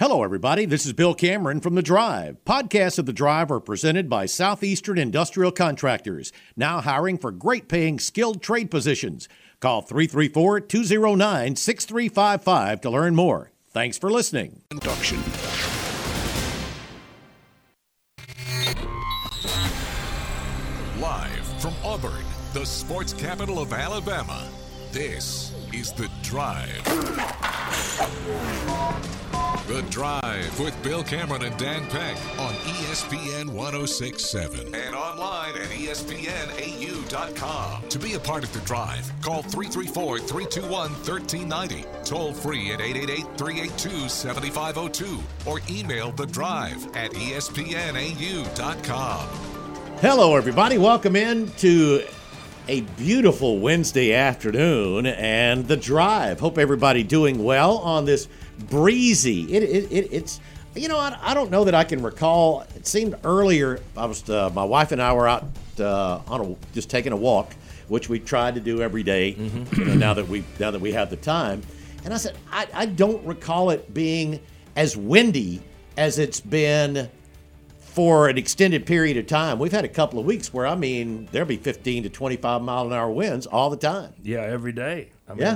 Hello, everybody. This is Bill Cameron from The Drive. Podcasts of The Drive are presented by Southeastern Industrial Contractors, now hiring for great-paying skilled trade positions. Call 334-209-6355 to learn more. Thanks for listening. Induction. Live from Auburn, the sports capital of Alabama, this is The Drive. The Drive with Bill Cameron and Dan Peck on ESPN 106.7 and online at ESPNAU.com. To be a part of The Drive, call 334-321-1390, toll free at 888-382-7502, or email The Drive at ESPNAU.com. Hello, everybody. Welcome in to a beautiful Wednesday afternoon and The Drive. Hope everybody doing well on this breezy. It's I don't know that I can recall. It seemed earlier. I was my wife and I were out just taking a walk, which we tried to do every day. Now that we have the time, and I said I don't recall it being as windy as it's been for an extended period of time. we've had a couple of weeks where, there'll be 15 to 25 mile an hour winds all the time. Yeah, every day.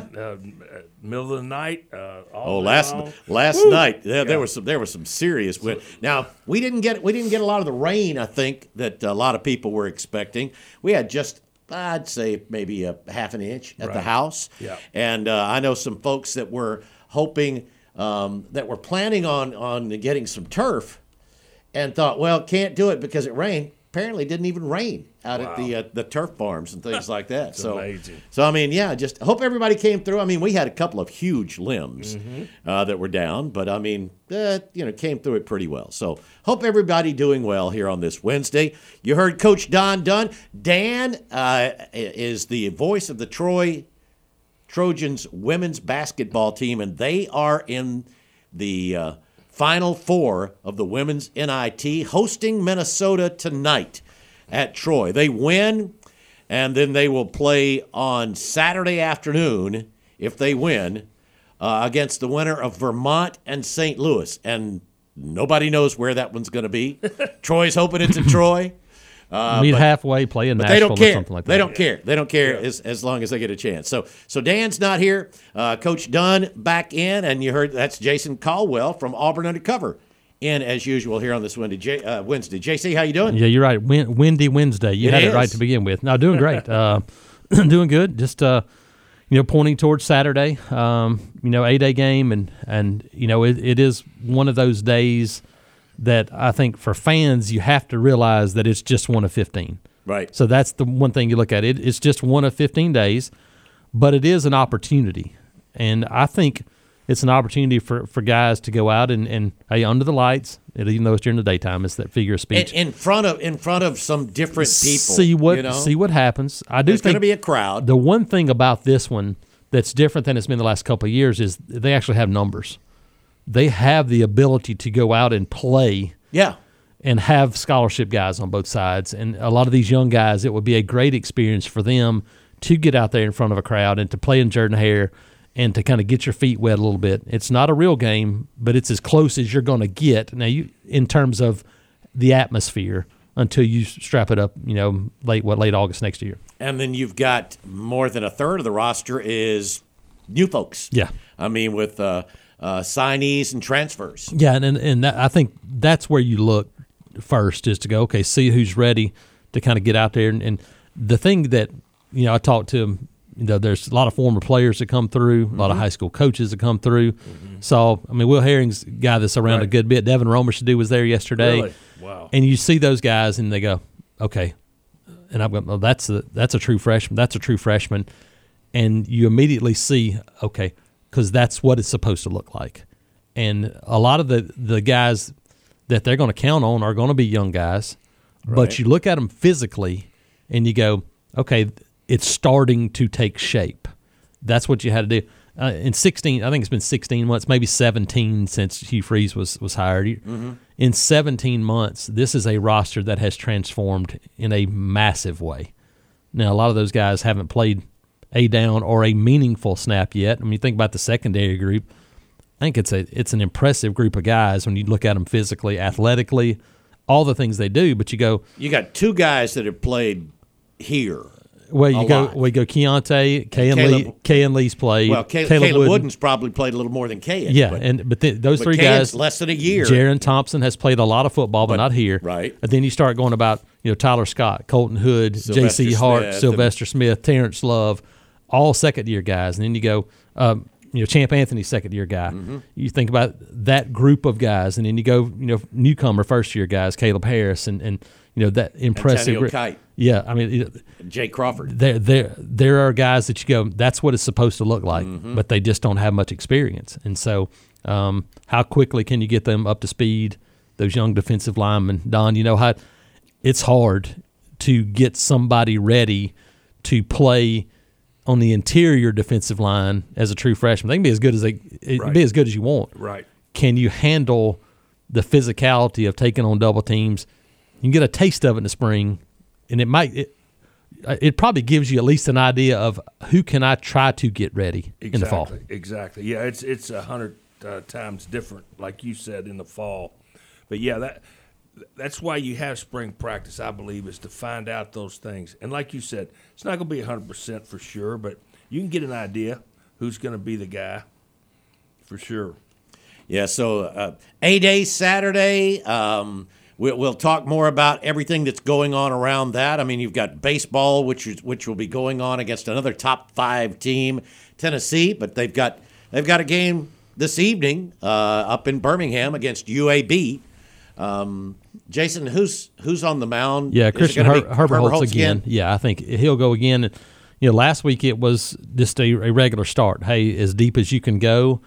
Middle of the night. Last night there was some serious wind. Now we didn't get a lot of the rain, I think, that a lot of people were expecting. We had just, I'd say, maybe a half an inch at the house. Yeah. And I know some folks that were hoping, that were planning on getting some turf, and thought, well, can't do it because it rained. Apparently didn't even rain out at the turf farms and things like that. It's amazing. So just hope everybody came through. We had a couple of huge limbs that were down, but came through it pretty well. So hope everybody doing well here on this Wednesday. You heard Coach Don Dunn. Dan is the voice of the Troy Trojans women's basketball team, and they are in the Final Four of the women's NIT, hosting Minnesota tonight at Troy. They win, and then they will play on Saturday afternoon, if they win, against the winner of Vermont and St. Louis. And nobody knows where that one's going to be. Troy's hoping it's in Troy. Meet halfway, play in Nashville or something like that. They don't care. They don't care as long as they get a chance. So Dan's not here. Coach Dunn back in, and you heard that's Jason Caldwell from Auburn Undercover in as usual here on this Wednesday. JC, how you doing? Yeah, you're right. Windy Wednesday. You had it right to begin with. No, doing great. Doing good. Just pointing towards Saturday. 8-day game, and it is one of those days that I think for fans, you have to realize that it's just one of 15. Right. So that's the one thing you look at. It's just one of 15 days, but it is an opportunity. And I think it's an opportunity for guys to go out and hey, under the lights, even though it's during the daytime, it's that figure of speech. In front of some different people. See what happens. There's going to be a crowd. The one thing about this one that's different than it's been the last couple of years is they actually have numbers. They have the ability to go out and play and have scholarship guys on both sides. And a lot of these young guys, it would be a great experience for them to get out there in front of a crowd and to play in Jordan-Hare and to kind of get your feet wet a little bit. It's not a real game, but it's as close as you're going to get now in terms of the atmosphere until you strap it up, late August next year. And then you've got more than a third of the roster is new folks. Yeah. With signees and transfers. Yeah, and I think that's where you look first is to go, okay, see who's ready to kind of get out there. And the thing that, I talked to, there's a lot of former players that come through, a lot of high school coaches that come through. So, Will Herring's a guy that's around a good bit. Devin Romer was there yesterday. Really? Wow. And you see those guys and they go, okay. And I'm going, that's a true freshman. That's a true freshman. And you immediately see, okay, because that's what it's supposed to look like. And a lot of the guys that they're going to count on are going to be young guys. Right. But you look at them physically and you go, okay, it's starting to take shape. That's what you had to do. In 16, I think it's been 16 months, maybe 17 since Hugh Freeze was hired. In 17 months, this is a roster that has transformed in a massive way. Now, a lot of those guys haven't played a down or a meaningful snap yet. Think about the secondary group. I think it's an impressive group of guys when you look at them physically, athletically, all the things they do. But you got two guys that have played here. Well, we go Keontae, Kayan Lee's played. Well, Caleb Wooden's probably played a little more than Kayan. Yeah, but those three guys, less than a year. Jaron Thompson has played a lot of football, but not here. Right. And then you start going about Tyler Scott, Colton Hood, J.C. Hart, Sylvester Smith, Terrence Love, all second-year guys. And then you go, Champ Anthony, second-year guy. Mm-hmm. You think about that group of guys, and then you go, newcomer first-year guys, Caleb Harris, and that impressive. Antonio Kite. Yeah, I mean, Jay Crawford. There are guys that you go, that's what it's supposed to look like, but they just don't have much experience. And so, how quickly can you get them up to speed? Those young defensive linemen, Don, how it's hard to get somebody ready to play on the interior defensive line as a true freshman. They can be as good as be as good as you want. Right. Can you handle the physicality of taking on double teams? You can get a taste of it in the spring, and it probably gives you at least an idea of who can I try to get ready in the fall. Exactly. Yeah, it's 100 times different, like you said, in the fall. But yeah, that's why you have spring practice, I believe, is to find out those things. And like you said, it's not going to be 100% for sure, but you can get an idea who's going to be the guy for sure. Yeah. So A-Day Saturday. We'll talk more about everything that's going on around that. I mean, you've got baseball, which will be going on against another top 5 team, Tennessee, but they've got a game this evening up in Birmingham against UAB. Jason, who's on the mound? Yeah, Christian Herbert Holtz again. Yeah, I think he'll go again. Last week it was just a regular start. Hey, as deep as you can go.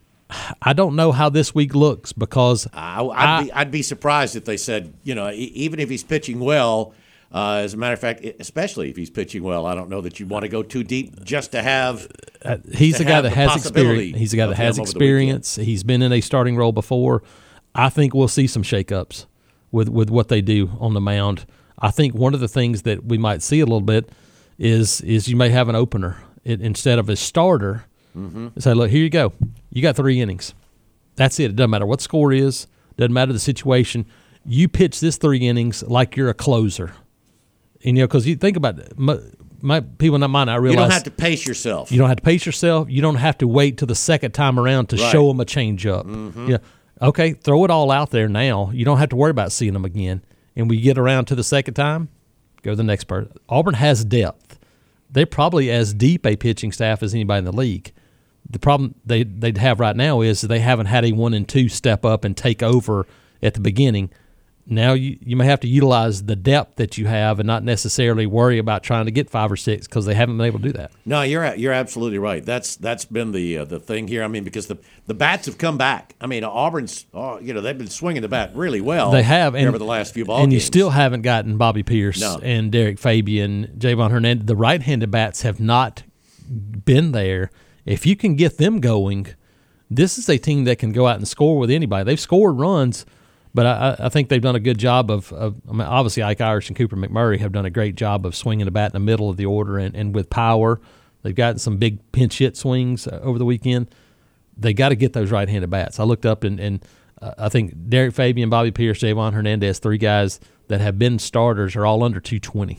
I don't know how this week looks because I'd be surprised if they said, even if he's pitching well, as a matter of fact, especially if he's pitching well, I don't know that you want to go too deep just to have. He's a guy that has experience. He's a guy that has experience. He's been in a starting role before. I think we'll see some shakeups with what they do on the mound. I think one of the things that we might see a little bit is you may have an opener instead of a starter. Mm-hmm. Say, look, here you go. You got 3 innings. That's it. It doesn't matter what the score is. Doesn't matter the situation. You pitch this 3 innings like you're a closer. And, because you think about it, my people might not realize. You don't have to pace yourself. You don't have to pace yourself. You don't have to wait till the second time around to show them a changeup. Mm-hmm. Yeah. Okay, throw it all out there now. You don't have to worry about seeing them again. And we get around to the second time, go to the next person. Auburn has depth. They're probably as deep a pitching staff as anybody in the league. The problem they'd have right now is they haven't had a 1 and 2 step up and take over at the beginning. Now you may have to utilize the depth that you have and not necessarily worry about trying to get 5 or 6 because they haven't been able to do that. No, you're absolutely right. That's been the thing here. I mean, because the bats have come back. I mean, Auburn's they've been swinging the bat really well. They have over the last few ball games. And you still haven't gotten Bobby Pierce and Derek Fabian, Javon Hernandez. The right-handed bats have not been there. If you can get them going, this is a team that can go out and score with anybody. They've scored runs. But I think they've done a good job of obviously Ike Irish and Cooper McMurray have done a great job of swinging the bat in the middle of the order and with power. They've gotten some big pinch hit swings over the weekend. They got to get those right-handed bats. I looked up and I think Derek Fabian, Bobby Pierce, Javon Hernandez, 3 guys that have been starters are all under 220.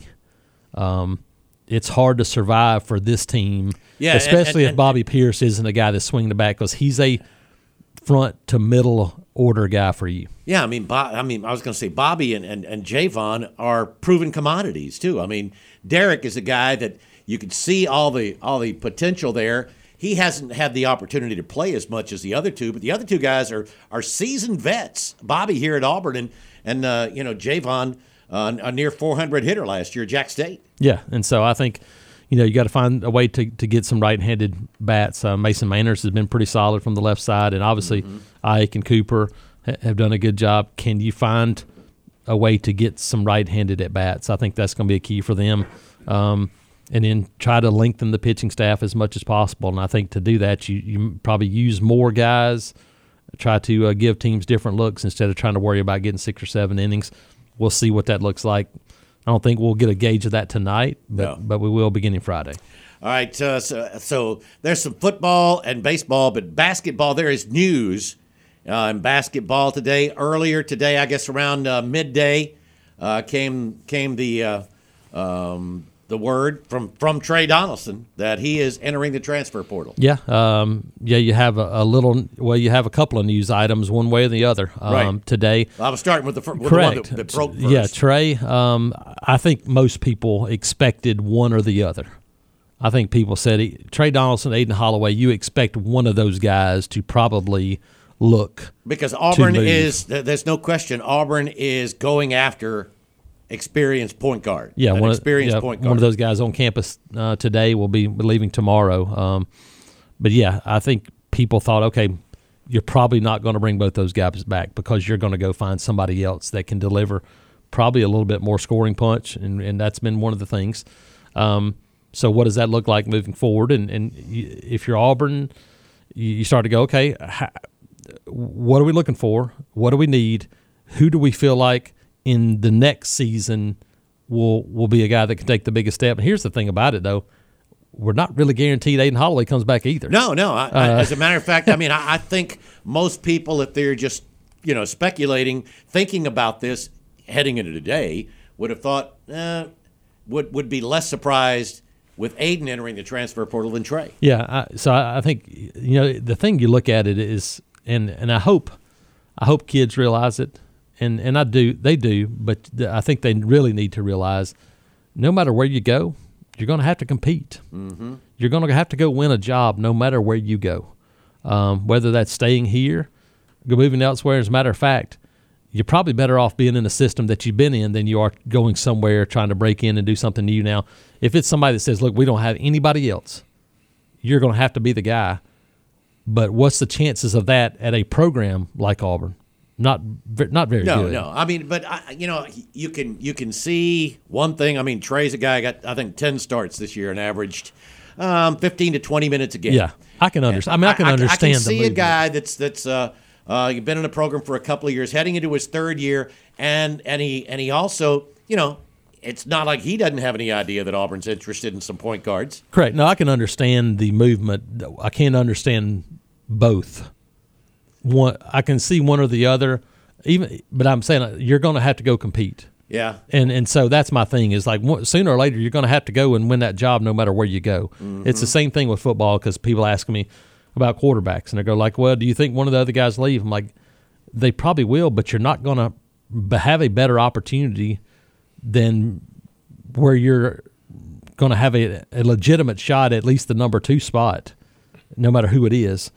It's hard to survive for this team, especially if Bobby Pierce isn't a guy that's swinging the bat because he's a front to middle order guy for you. Yeah, I was going to say Bobby and Javon are proven commodities too. I mean, Derek is a guy that you can see all the potential there. He hasn't had the opportunity to play as much as the other two, but the other 2 guys are seasoned vets. Bobby here at Auburn and Javon, a near 400 hitter last year at Jack State. Yeah, and so I think you got to find a way to get some right-handed bats. Mason Manners has been pretty solid from the left side, and obviously Ike and Cooper have done a good job. Can you find a way to get some right-handed at bats? I think that's going to be a key for them. And then try to lengthen the pitching staff as much as possible. And I think to do that, you probably use more guys, try to give teams different looks instead of trying to worry about getting 6 or 7 innings. We'll see what that looks like. I don't think we'll get a gauge of that tonight, but we will beginning Friday. All right, so there's some football and baseball, but basketball, there is news in basketball today. Earlier today, I guess around midday, came the word from Trey Donaldson that he is entering the transfer portal. Yeah, you have you have a couple of news items, one way or the other, right. Today. I was starting with the one Correct. that broke first. Yeah, Trey. I think most people expected one or the other. I think people said Trey Donaldson, Aiden Holloway. You expect one of those guys to probably look because Auburn is. There's no question. Auburn is going after experienced point guard. Yeah, point guard. One of those guys on campus today will be leaving tomorrow. But yeah, I think people thought, okay, you're probably not going to bring both those guys back because you're going to go find somebody else that can deliver probably a little bit more scoring punch, and that's been one of the things. So what does that look like moving forward? And if you're Auburn, you start to go, okay, what are we looking for? What do we need? Who do we feel like in the next season will be a guy that can take the biggest step? And here's the thing about it, though. We're not really guaranteed Aiden Holloway comes back either. No. As a matter of fact, I mean, I think most people, if they're just speculating, thinking about this heading into today, would have thought would be less surprised with Aiden entering the transfer portal than Trey. Yeah, so I think the thing you look at it is, and I hope kids realize it, and they do, but I think they really need to realize, no matter where you go, you're going to have to compete. Mm-hmm. You're going to have to go win a job no matter where you go, whether that's staying here, moving elsewhere. As a matter of fact, you're probably better off being in a system that you've been in than you are going somewhere trying to break in and do something new. Now, if it's somebody that says, look, we don't have anybody else, you're going to have to be the guy. But what's the chances of that at a program like Auburn? Not very good. No. I mean, but you can see one thing. I mean, Trey's a guy got I think 10 starts this year and averaged 15 to 20 minutes a game. Yeah, I can understand. I can understand. I can see a guy that's you've been in a program for a couple of years, heading into his third year, and he also it's not like he doesn't have any idea that Auburn's interested in some point guards. Correct. No, I can understand the movement. I can't understand both. I can see one or the other, but I'm saying you're going to have to go compete. Yeah. And so that's my thing is like sooner or later you're going to have to go and win that job no matter where you go. Mm-hmm. It's the same thing with football because people ask me about quarterbacks and they go like, well, do you think one of the other guys leave? I'm like, they probably will, but you're not going to have a better opportunity than where you're going to have a legitimate shot at least the number 2 spot, no matter who it is.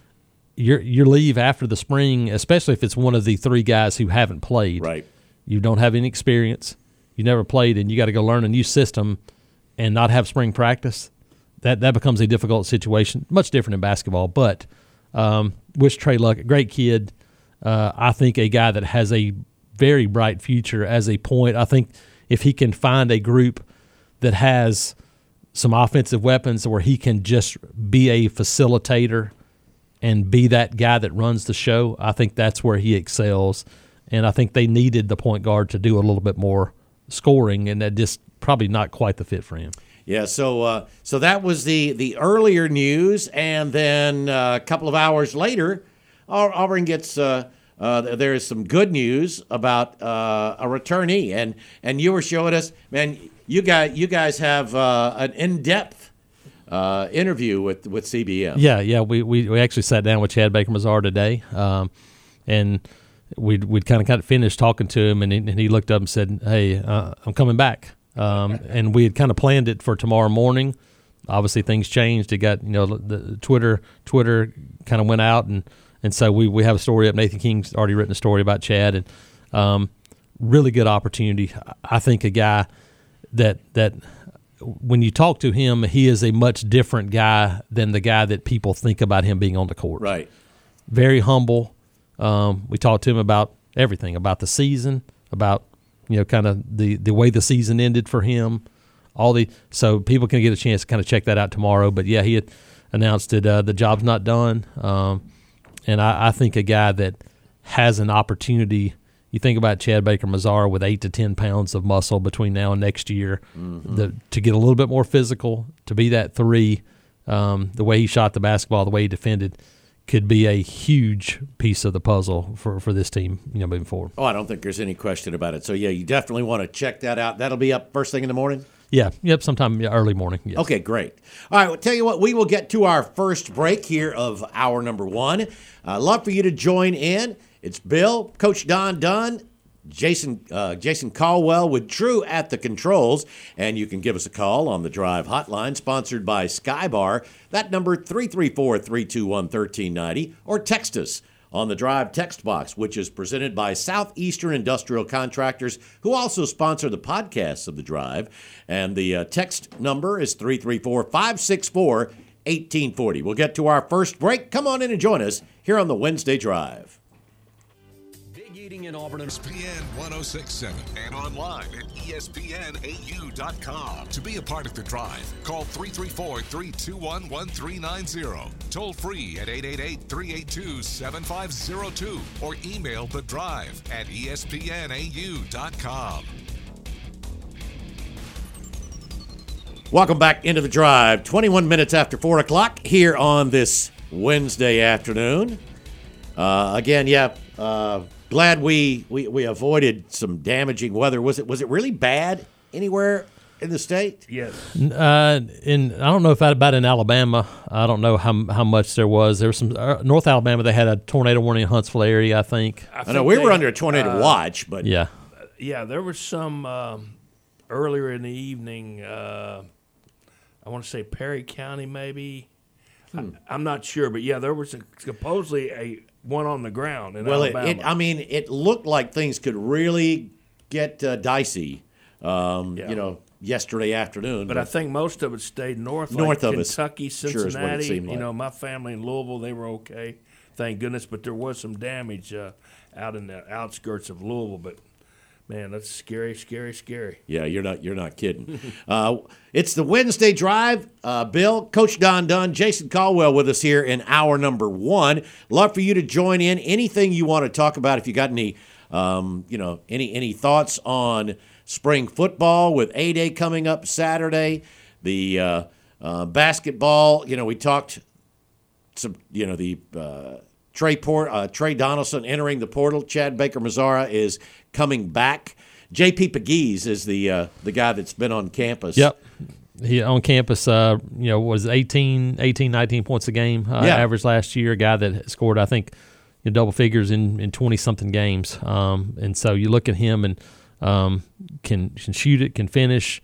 You leave after the spring, especially if it's one of the 3 guys who haven't played. Right. You don't have any experience. You never played, and you got to go learn a new system and not have spring practice. That becomes a difficult situation, much different in basketball. But wish Trey luck. Great kid. I think a guy that has a very bright future as a point. I think if he can find a group that has some offensive weapons where he can just be a facilitator and be that guy that runs the show, I think that's where he excels. And I think they needed the point guard to do a little bit more scoring, and that just probably not quite the fit for him. Yeah, so that was the earlier news, and then a couple of hours later, Auburn gets there is some good news about a returnee, and you were showing us, man, you guys have an in-depth interview with CBM. Yeah, we actually sat down with Chad Baker-Mazar today, and we'd kind of finished talking to him, and he looked up and said, "Hey, I'm coming back." And we had kind of planned it for tomorrow morning. Obviously, things changed. It got the Twitter kind of went out, and so we have a story up. Nathan King's already written a story about Chad, and really good opportunity. I think a guy that when you talk to him, he is a much different guy than the guy that people think about him being on the court. Right. Very humble. We talked to him about everything, about the season, about kind of the way the season ended for him. So people can get a chance to kind of check that out tomorrow. But yeah, he had announced that the job's not done, and I think a guy that has an opportunity You think about Chad Baker-Mazara with 8 to 10 pounds of muscle between now and next year, to get a little bit more physical, to be that 3, the way he shot the basketball, the way he defended, could be a huge piece of the puzzle for this team, moving forward. Oh, I don't think there's any question about it. So, yeah, you definitely want to check that out. That'll be up first thing in the morning? Yeah, sometime early morning. Yes. Okay, great. All right, well, tell you what, we will get to our first break here of hour number 1. Love for you to join in. It's Bill, Coach Don Dunn, Jason Caldwell with Drew at the controls, and you can give us a call on the Drive hotline, sponsored by Skybar. That number, 334-321-1390, or text us on the Drive text box, which is presented by Southeastern Industrial Contractors, who also sponsor the podcasts of the Drive. And the text number is 334-564-1840. We'll get to our first break. Come on in and join us here on the Wednesday Drive. In Auburn, ESPN 106.7 and online at ESPNAU.com. To be a part of the Drive, call 334-321-1390. Toll free at 888-382-7502 or email the Drive at ESPNAU.com. Welcome back into the Drive. 21 minutes after 4 o'clock here on this Wednesday afternoon. Glad we avoided some damaging weather. Was it really bad anywhere in the state? Yes. I don't know about in Alabama. I don't know how much there was. There was some North Alabama. They had a tornado warning in Huntsville area, I think. I know we were under a tornado watch, but yeah, there was some earlier in the evening. I want to say Perry County, maybe. I'm not sure, but there was supposedly a one on the ground in Alabama. It looked like things could really get dicey, yesterday afternoon. But I think most of it stayed north of Kentucky, Cincinnati. Sure is what it seemed like. My family in Louisville, they were okay, thank goodness. But there was some damage out in the outskirts of Louisville. But man, that's scary, scary, scary. Yeah, you're not kidding. It's the Wednesday Drive. Bill, Coach Don Dunn, Jason Caldwell with us here in hour number 1. Love for you to join in. Anything you want to talk about, if you got any, any thoughts on spring football with A-Day coming up Saturday, the basketball. We talked some. Trey Donaldson entering the portal. Chad Baker-Mazara is coming back. J.P. Pegues is the guy that's been on campus. Yep. He on campus, was 19 points a game average last year. A guy that scored, I think, double figures in 20-something games. And so you look at him and can shoot it, can finish,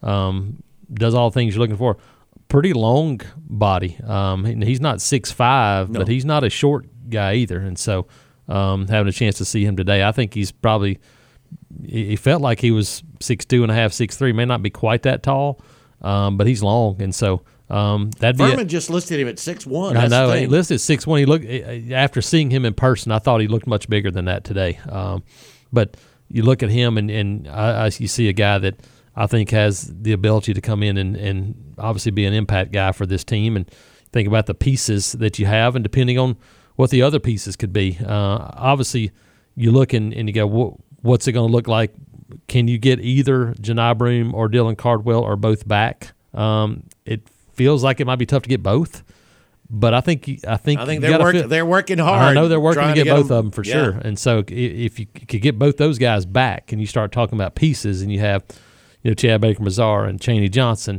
does all the things you're looking for. Pretty long body. He's not 6'5", but he's not a short guy either. And so having a chance to see him today, I think he's probably – he felt like he was 6'2.5", 6'3", may not be quite that tall, but he's long. And so that'd be Furman just listed him at 6'1". I know. He listed 6'1". He looked, after seeing him in person, I thought he looked much bigger than that today. But you look at him and you see a guy that I think has the ability to come in and obviously be an impact guy for this team. And think about the pieces that you have, and depending on what the other pieces could be. Obviously, you look and you go, what's it going to look like? Can you get either Janai Broome or Dylan Cardwell or both back? It feels like it might be tough to get both, but I think they're working hard. I know they're working to get both of them for yeah. sure. And so if you could get both those guys back, and you start talking about pieces, and you have Chad Baker-Mazara and Chaney Johnson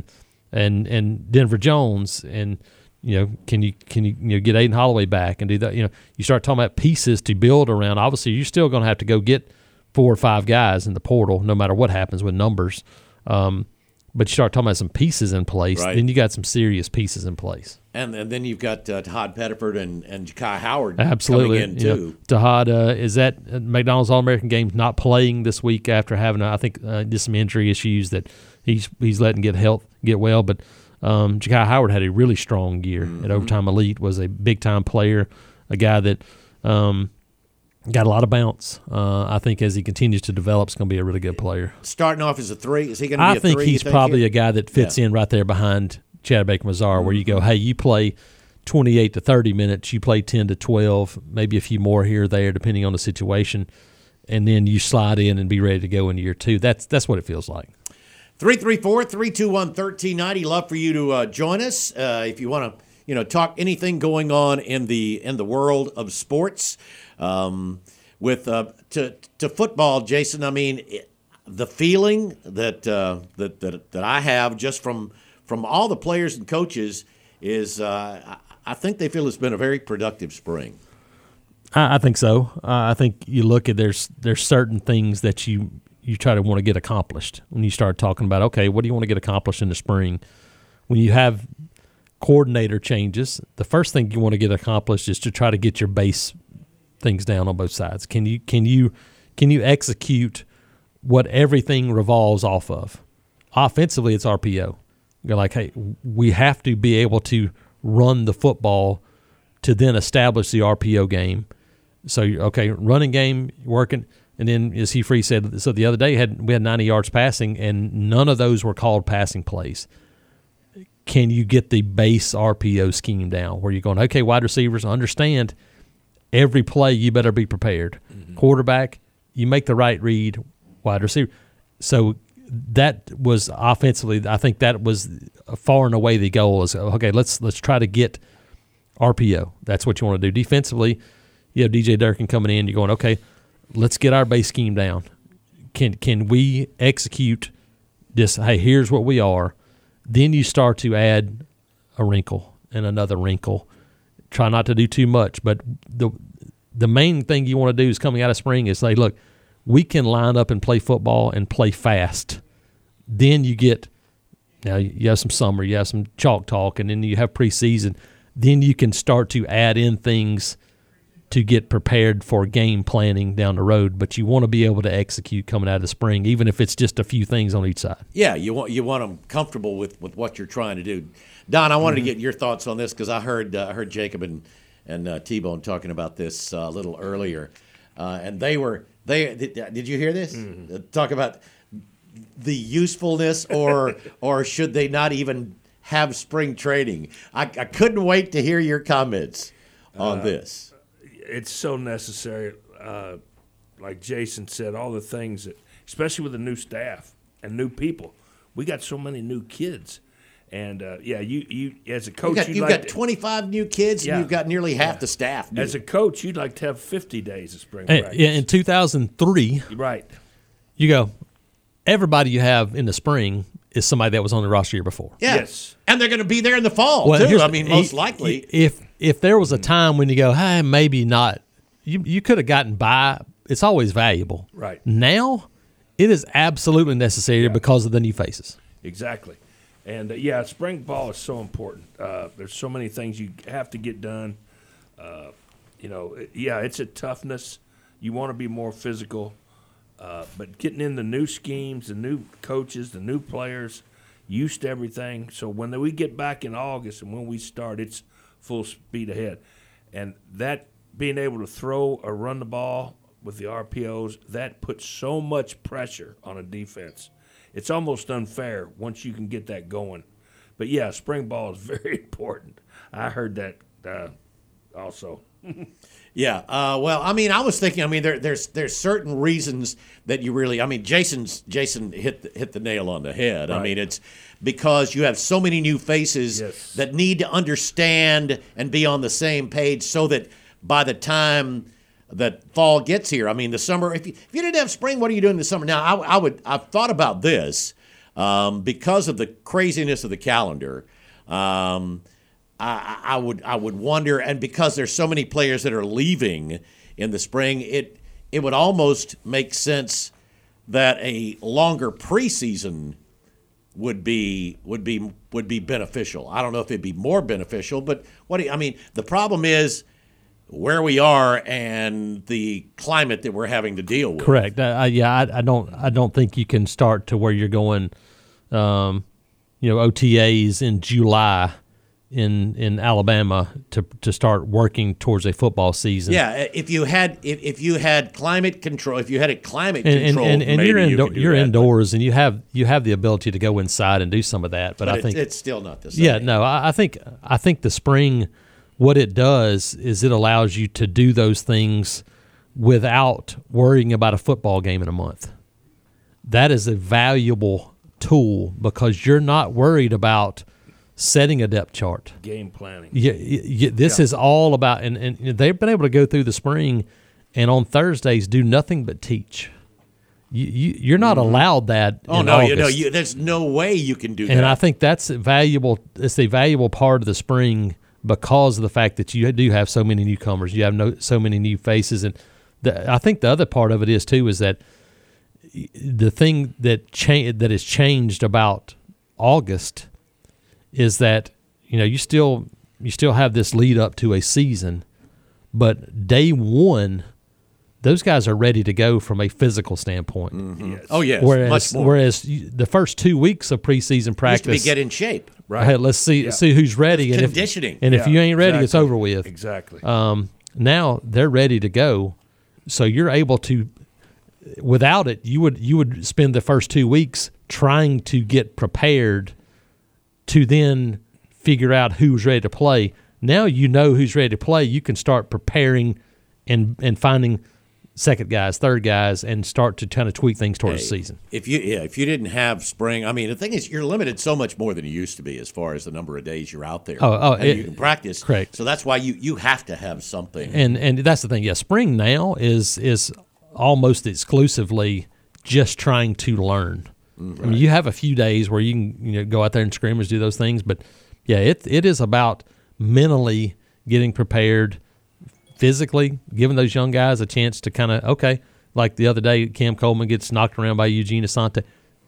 and Denver Jones, and can you get Aiden Holloway back and do that? You start talking about pieces to build around. Obviously, you're still going to have to go get 4 or 5 guys in the portal, no matter what happens with numbers. But you start talking about some pieces in place, right. Then you got some serious pieces in place. And then you've got Todd Pettiford and Ja'Kai Howard absolutely coming in too. Todd is at McDonald's All-American Games, not playing this week after having I think just some injury issues that he's letting get well. But Ja'Kai Howard had a really strong year at Overtime Elite, was a big-time player, a guy that got a lot of bounce. I think as he continues to develop, is going to be a really good player. Starting off as a 3, is he going to be a 3? I think he's probably a guy that fits in right there behind Chad Baker-Mazara, where you go, hey, you play 28 to 30 minutes, you play 10 to 12, maybe a few more here or there, depending on the situation. and then you slide in and be ready to go in year 2. That's what it feels like. 334-321-1390. Love for you to join us if you want to, talk anything going on in the world of sports. With to football, Jason. I mean, the feeling that I have just from all the players and coaches is I think they feel it's been a very productive spring. I think so. I think you look at there's certain things that you try to want to get accomplished when you start talking about, okay, what do you want to get accomplished in the spring? When you have coordinator changes, the first thing you want to get accomplished is to try to get your base things down on both sides. Can you execute what everything revolves off of? Offensively, it's RPO. You're like, hey, we have to be able to run the football to then establish the RPO game. So, okay, running game working. And then, as Hugh Freeze said, so the other day we had 90 yards passing, and none of those were called passing plays. Can you get the base RPO scheme down where you're going, okay, wide receivers, understand every play you better be prepared. Mm-hmm. Quarterback, you make the right read, wide receiver. So that was offensively, I think that was far and away the goal is, okay, let's try to get RPO. That's what you want to do. Defensively, you have DJ Durkin coming in, you're going, okay, let's get our base scheme down. Can we execute this? Hey, here's what we are. Then you start to add a wrinkle and another wrinkle. Try not to do too much, but the main thing you want to do is coming out of spring is say, look, we can line up and play football and play fast. Then you have some summer, you have some chalk talk, and then you have preseason. Then you can start to add in things to get prepared for game planning down the road, but you want to be able to execute coming out of the spring, even if it's just a few things on each side. Yeah, you want them comfortable with what you're trying to do. Don, I wanted to get your thoughts on this because I heard Jacob and T-Bone talking about this a little earlier, and did you hear this? Mm-hmm. Talk about the usefulness or should they not even have spring training? I couldn't wait to hear your comments on this. It's so necessary, like Jason said, all the things that, especially with the new staff and new people, we got so many new kids, and you as a coach, you've got 25 new kids, and you've got nearly half the staff new. As a coach, you'd like to have 50 days of spring practice. In 2003, right? You go, everybody you have in the spring is somebody that was on the roster year before. Yeah. Yes, and they're going to be there in the fall too. I mean, most likely. If there was a time when you go, hey, maybe not, you could have gotten by. It's always valuable. Right. Now, it is absolutely necessary because of the new faces. Exactly. And, spring ball is so important. There's so many things you have to get done. It's a toughness. You want to be more physical. But getting in the new schemes, the new coaches, the new players, used to everything. So when we get back in August and when we start, it's full speed ahead. And that being able to throw or run the ball with the RPOs, that puts so much pressure on a defense. It's almost unfair once you can get that going. But, spring ball is very important. I heard that also. Yeah. Well, I mean, I was thinking. I mean, there's certain reasons that you really. I mean, Jason hit the nail on the head. Right. I mean, it's because you have so many new faces that need to understand and be on the same page, so that by the time that fall gets here, I mean, the summer. If you didn't have spring, what are you doing this summer? Now, I've thought about this because of the craziness of the calendar. I would wonder, and because there's so many players that are leaving in the spring, it would almost make sense that a longer preseason would be beneficial. I don't know if it'd be more beneficial, but the problem is where we are and the climate that we're having to deal with. Correct. I don't think you can start to where you're going. OTAs in July in Alabama to start working towards a football season. Yeah, if you had climate control, if you had it climate control, and you're indoors and you have the ability to go inside and do some of that. But I think it's still not the same. Yeah, no, I think the spring, what it does is it allows you to do those things without worrying about a football game in a month. That is a valuable tool because you're not worried about setting a depth chart. Game planning. This is all about, and they've been able to go through the spring and on Thursdays do nothing but teach. You're not allowed that. Oh, in no, August. there's no way you can do that. And I think that's valuable. It's a valuable part of the spring because of the fact that you do have so many newcomers. You have so many new faces. And I think the other part of it is, too, is that the thing that has changed about August is that, you still have this lead up to a season, but day one, those guys are ready to go from a physical standpoint. Mm-hmm. Yes. Oh, yes, Whereas, much more. The first 2 weeks of preseason practice, used to be get in shape. Right. Hey, let's see who's ready. It's and conditioning. If you ain't ready, it's over with. Exactly. Now they're ready to go, so you're able to. Without it, you would spend the first 2 weeks trying to get prepared to then figure out who's ready to play. Now you know who's ready to play. You can start preparing and finding second guys, third guys, and start to kind of tweak things towards the season. If you didn't have spring, I mean, the thing is, you're limited so much more than you used to be as far as the number of days you're out there. You can practice. Correct. So that's why you have to have something. And that's the thing. Yeah, spring now is almost exclusively just trying to learn. Mm-hmm. I mean, you have a few days where you can go out there and scrimmage, do those things, but yeah, it is about mentally getting prepared, physically giving those young guys a chance to kind of like the other day, Cam Coleman gets knocked around by Eugene Asante.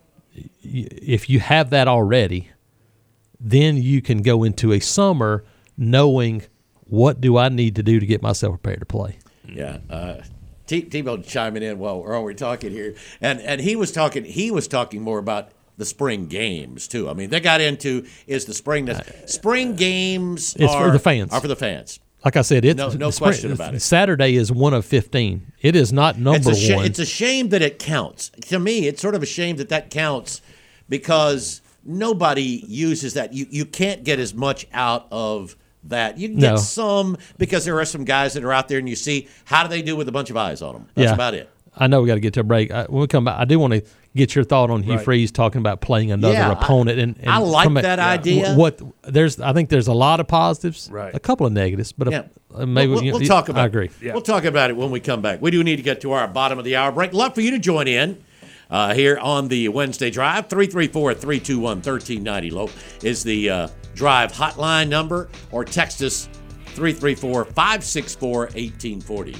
If you have that already, then you can go into a summer knowing what do I need to do to get myself prepared to play. Yeah. T-Bone chiming in while we're talking here, and he was talking more about the spring games too. I mean, they got into the spring games for the fans. Are for the fans. Like I said, no question about it. Saturday is one of 15. It is not number one. It's a shame that it counts. To me, it's sort of a shame that counts because nobody uses that. You can't get as much out of that. You can get some because there are some guys that are out there and you see how do they do with a bunch of eyes on them. That's about it. I know we got to get to a break. When we come back, I do want to get your thought on Hugh Freeze talking about playing another opponent. And I like that idea. I think there's a lot of positives, a couple of negatives, but maybe we'll talk about it. I agree. Yeah. We'll talk about it when we come back. We do need to get to our bottom of the hour break. Love for you to join in here on the Wednesday Drive. 334-321-1390 low is the Drive hotline number, or text us 334-564-1840.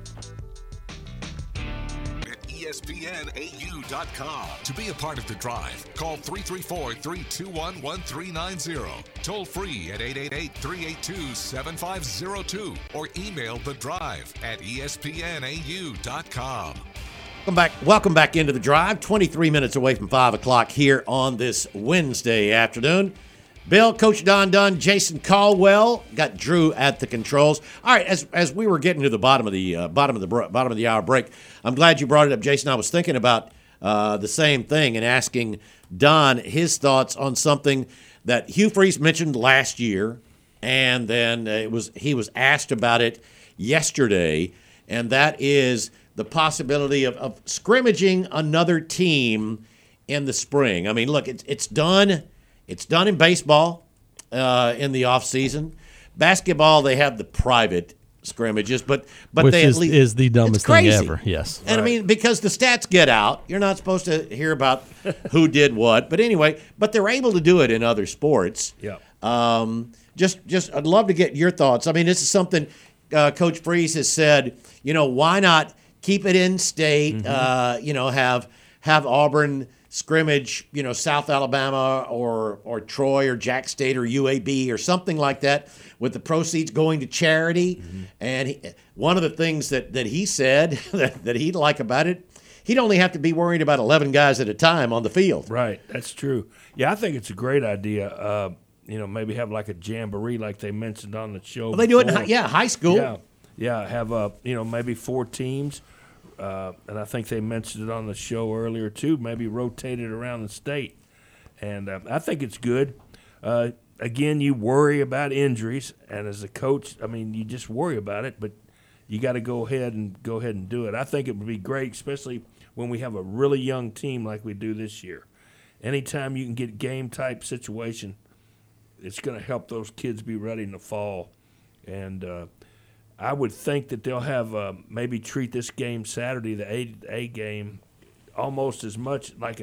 ESPNAU.com. To be a part of the Drive, call 334-321-1390. Toll free at 888-382-7502 or email the Drive at ESPNAU.com. Welcome back into the Drive. 23 minutes away from 5 o'clock here on this Wednesday afternoon. Bill, Coach Don Dunn, Jason Caldwell, got Drew at the controls. All right, as we were getting to the bottom of the hour break, I'm glad you brought it up, Jason. I was thinking about the same thing and asking Don his thoughts on something that Hugh Freeze mentioned last year, and then he was asked about it yesterday, and that is the possibility of scrimmaging another team in the spring. I mean, look, it's done. It's done in baseball in the off season. Basketball, they have the private scrimmages, but which they is, at least is the dumbest thing crazy. ever. Yes, and I mean, because the stats get out, you're not supposed to hear about who did what. But anyway, they're able to do it in other sports. Yeah. Just I'd love to get your thoughts. I mean, this is something Coach Freeze has said. Why not keep it in state? Mm-hmm. Have Auburn scrimmage, South Alabama or Troy or Jack State or UAB or something like that, with the proceeds going to charity. Mm-hmm. And one of the things that he said that he'd like about it, he'd only have to be worried about 11 guys at a time on the field. Right, that's true. Yeah, I think it's a great idea. Maybe have like a jamboree like they mentioned on the show. Well, they do it in high school. Yeah, have maybe 4 teams. And I think they mentioned it on the show earlier, too, maybe rotate it around the state. And I think it's good. Again, you worry about injuries. And as a coach, I mean, you just worry about it. But you got to go ahead and do it. I think it would be great, especially when we have a really young team like we do this year. Anytime you can get game type situation, it's going to help those kids be ready in the fall. And I would think that they'll have maybe treat this game Saturday, the A game, almost as much like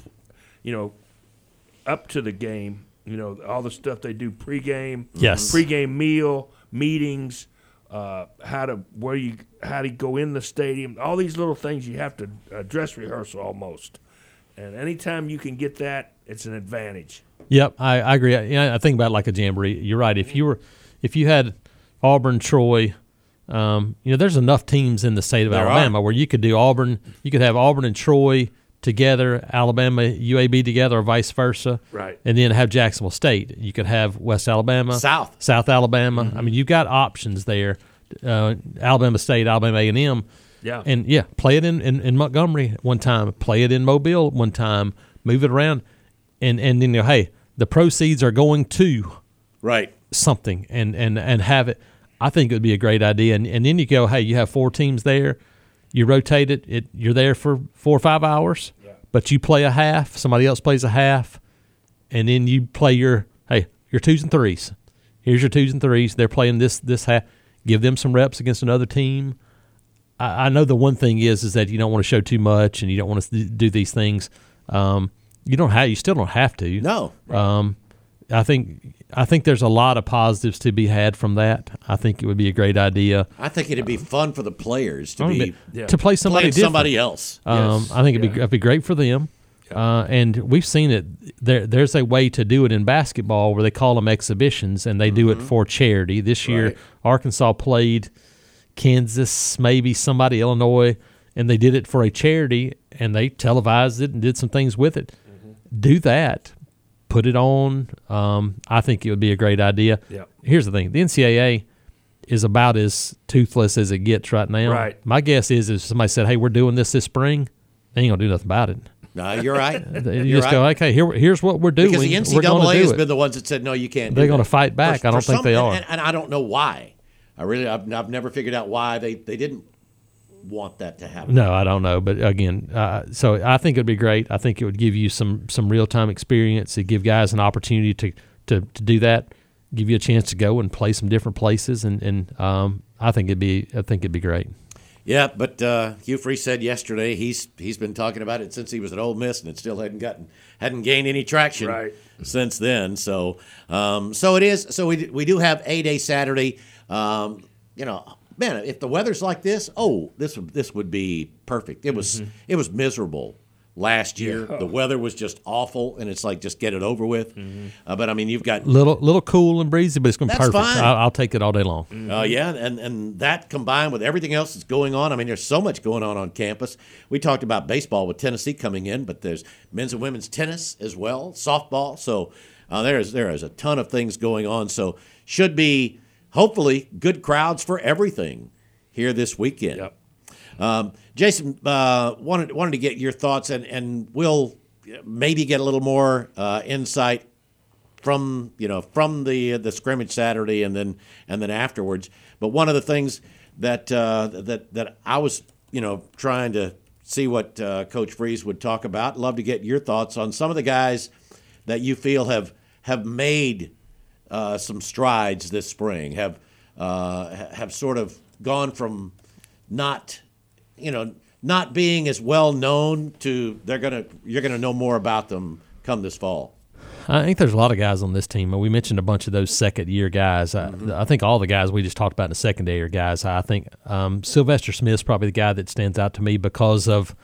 up to the game. All the stuff they do pregame, pregame meal, meetings, how to go in the stadium, all these little things you have to dress rehearsal almost. And anytime you can get that, it's an advantage. Yep, I agree. I think about it like a jamboree. You're right. If you had Auburn, Troy, there's enough teams in the state of Alabama where you could do Auburn. You could have Auburn and Troy together, Alabama, UAB together, or vice versa. Right. And then have Jacksonville State. You could have West Alabama, South Alabama. Mm-hmm. I mean, you've got options there. Alabama State, Alabama A&M. Yeah. And play it in Montgomery one time, play it in Mobile one time, move it around, and then hey, the proceeds are going to something and have it. I think it would be a great idea. And then you go, hey, you have 4 teams there, you rotate it, you're there for 4 or 5 hours, but you play a half, somebody else plays a half, and then you play your 2s and 3s. Here's your 2s and 3s. They're playing this half. Give them some reps against another team. I know the one thing is that you don't want to show too much and you don't want to do these things. You still don't have to. No. I think there's a lot of positives to be had from that. I think it would be a great idea. I think it'd be fun for the players to play somebody different. Somebody else. I think it'd be great for them. And we've seen it. There's a way to do it in basketball where they call them exhibitions, and they do it for charity. This year, Arkansas played Kansas, maybe somebody, Illinois, and they did it for a charity, and they televised it and did some things with it. Mm-hmm. Do that. Put it on. I think it would be a great idea. Yep. Here's the thing. The NCAA is about as toothless as it gets right now. Right. My guess is if somebody said, hey, we're doing this spring, they ain't going to do nothing about it. No, you're right. You just go, okay, here's what we're doing. Because the NCAA has been the ones that said, no, you can't do They're going to fight back. I don't think they are. And I don't know why. I've never figured out why they didn't want that to happen. No, I don't know. But again, so I think it would be great. I think it would give you some real-time experience. It'd give guys an opportunity to do that, give you a chance to go and play some different places. And I think it'd be great. Yeah, but Hugh Freeze said yesterday he's been talking about it since he was at Ole Miss, and it still hadn't gained any traction since then. So it is. So we do have A-Day Saturday. Man, if the weather's like this, this would be perfect. It was miserable last year. The weather was just awful, and it's like just get it over with. But I mean, you've got little cool and breezy, but it's going to be perfect. Fine. I'll take it all day long. And that combined with everything else that's going on. I mean, there's so much going on campus. We talked about baseball with Tennessee coming in, but there's men's and women's tennis as well, softball. So there is a ton of things going on. So should be hopefully good crowds for everything here this weekend. Yep. Jason, wanted to get your thoughts, and we'll maybe get a little more insight from the scrimmage Saturday and then afterwards. But one of the things that I was trying to see what Coach Freeze would talk about. Love to get your thoughts on some of the guys that you feel have made some strides this spring, have sort of gone from not being as well known to you're gonna know more about them come this fall. I think there's a lot of guys on this team. We mentioned a bunch of those second-year guys. I think all the guys we just talked about in the secondary are guys. I think Sylvester Smith's probably the guy that stands out to me because of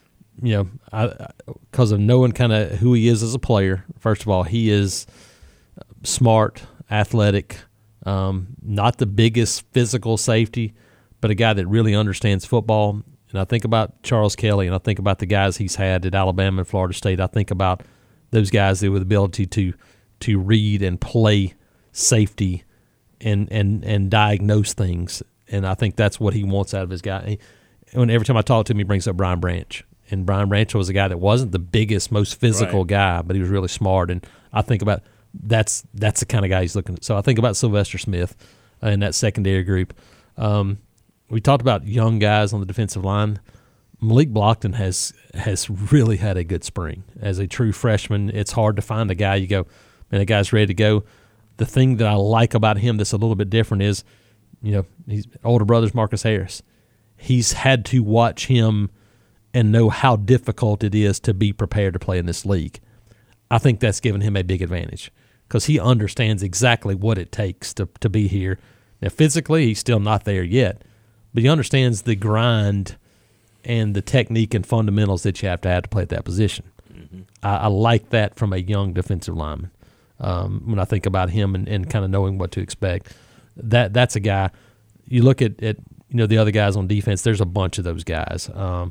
knowing kind of who he is as a player. First of all, he is smart, athletic, not the biggest physical safety, but a guy that really understands football. And I think about Charles Kelly, and I think about the guys he's had at Alabama and Florida State. I think about those guys that with the ability to read and play safety and diagnose things. And I think that's what he wants out of his guy. And every time I talk to him, he brings up Brian Branch. And Brian Branch was a guy that wasn't the biggest, most physical guy, but he was really smart. And I think about that's the kind of guy he's looking at. So I think about Sylvester Smith in that secondary group. we talked about young guys on the defensive line. Malik Blockton has really had a good spring. As a true freshman, it's hard to find a guy you go, man, that guy's ready to go. The thing that I like about him that's a little bit different is, his older brother's Marcus Harris. He's had to watch him and know how difficult it is to be prepared to play in this league. I think that's given him a big advantage because he understands exactly what it takes to be here. Now, physically, he's still not there yet, but he understands the grind and the technique and fundamentals that you have to play at that position. Mm-hmm. I like that from a young defensive lineman. When I think about him and kind of knowing what to expect, that's a guy. You look at the other guys on defense. There's a bunch of those guys,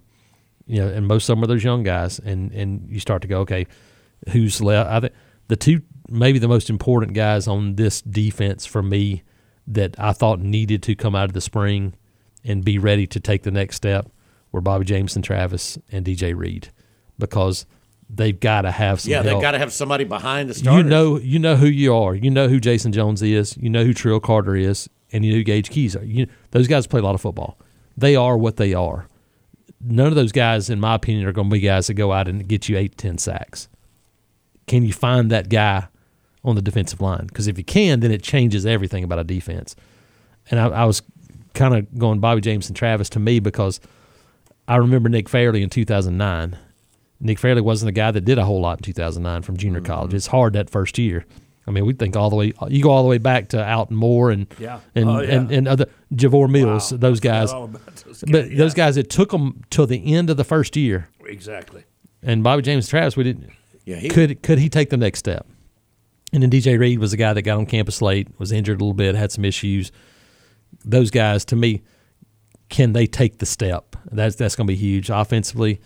and most of them are those young guys. And you start to go, okay, who's left? I think the two maybe the most important guys on this defense for me that I thought needed to come out of the spring and be ready to take the next step were Bobby Jameson Travis and DJ Reed, because they've got to have some help. They've got to have somebody behind the starters. You know who you are. You know who Jason Jones is. You know who Trill Carter is, and you know who Gage Keys are. Those guys play a lot of football. They are what they are. None of those guys, in my opinion, are going to be guys that go out and get you 8 to 10 sacks. Can you find that guy on the defensive line? Because if you can, then it changes everything about a defense. And I was kind of going Bobby Jameson Travis to me because I remember Nick Fairley in 2009. Nick Fairley wasn't a guy that did a whole lot in 2009 from junior college. It's hard that first year. I mean, we think all the way. You go all the way back to Alton Moore and other Javor Mills, those guys. But those guys, it took them till the end of the first year. Exactly. And Bobby James Travis, we didn't. Yeah, Could he take the next step? And then DJ Reed was a guy that got on campus late, was injured a little bit, had some issues. Those guys, to me, can they take the step? That's going to be huge offensively.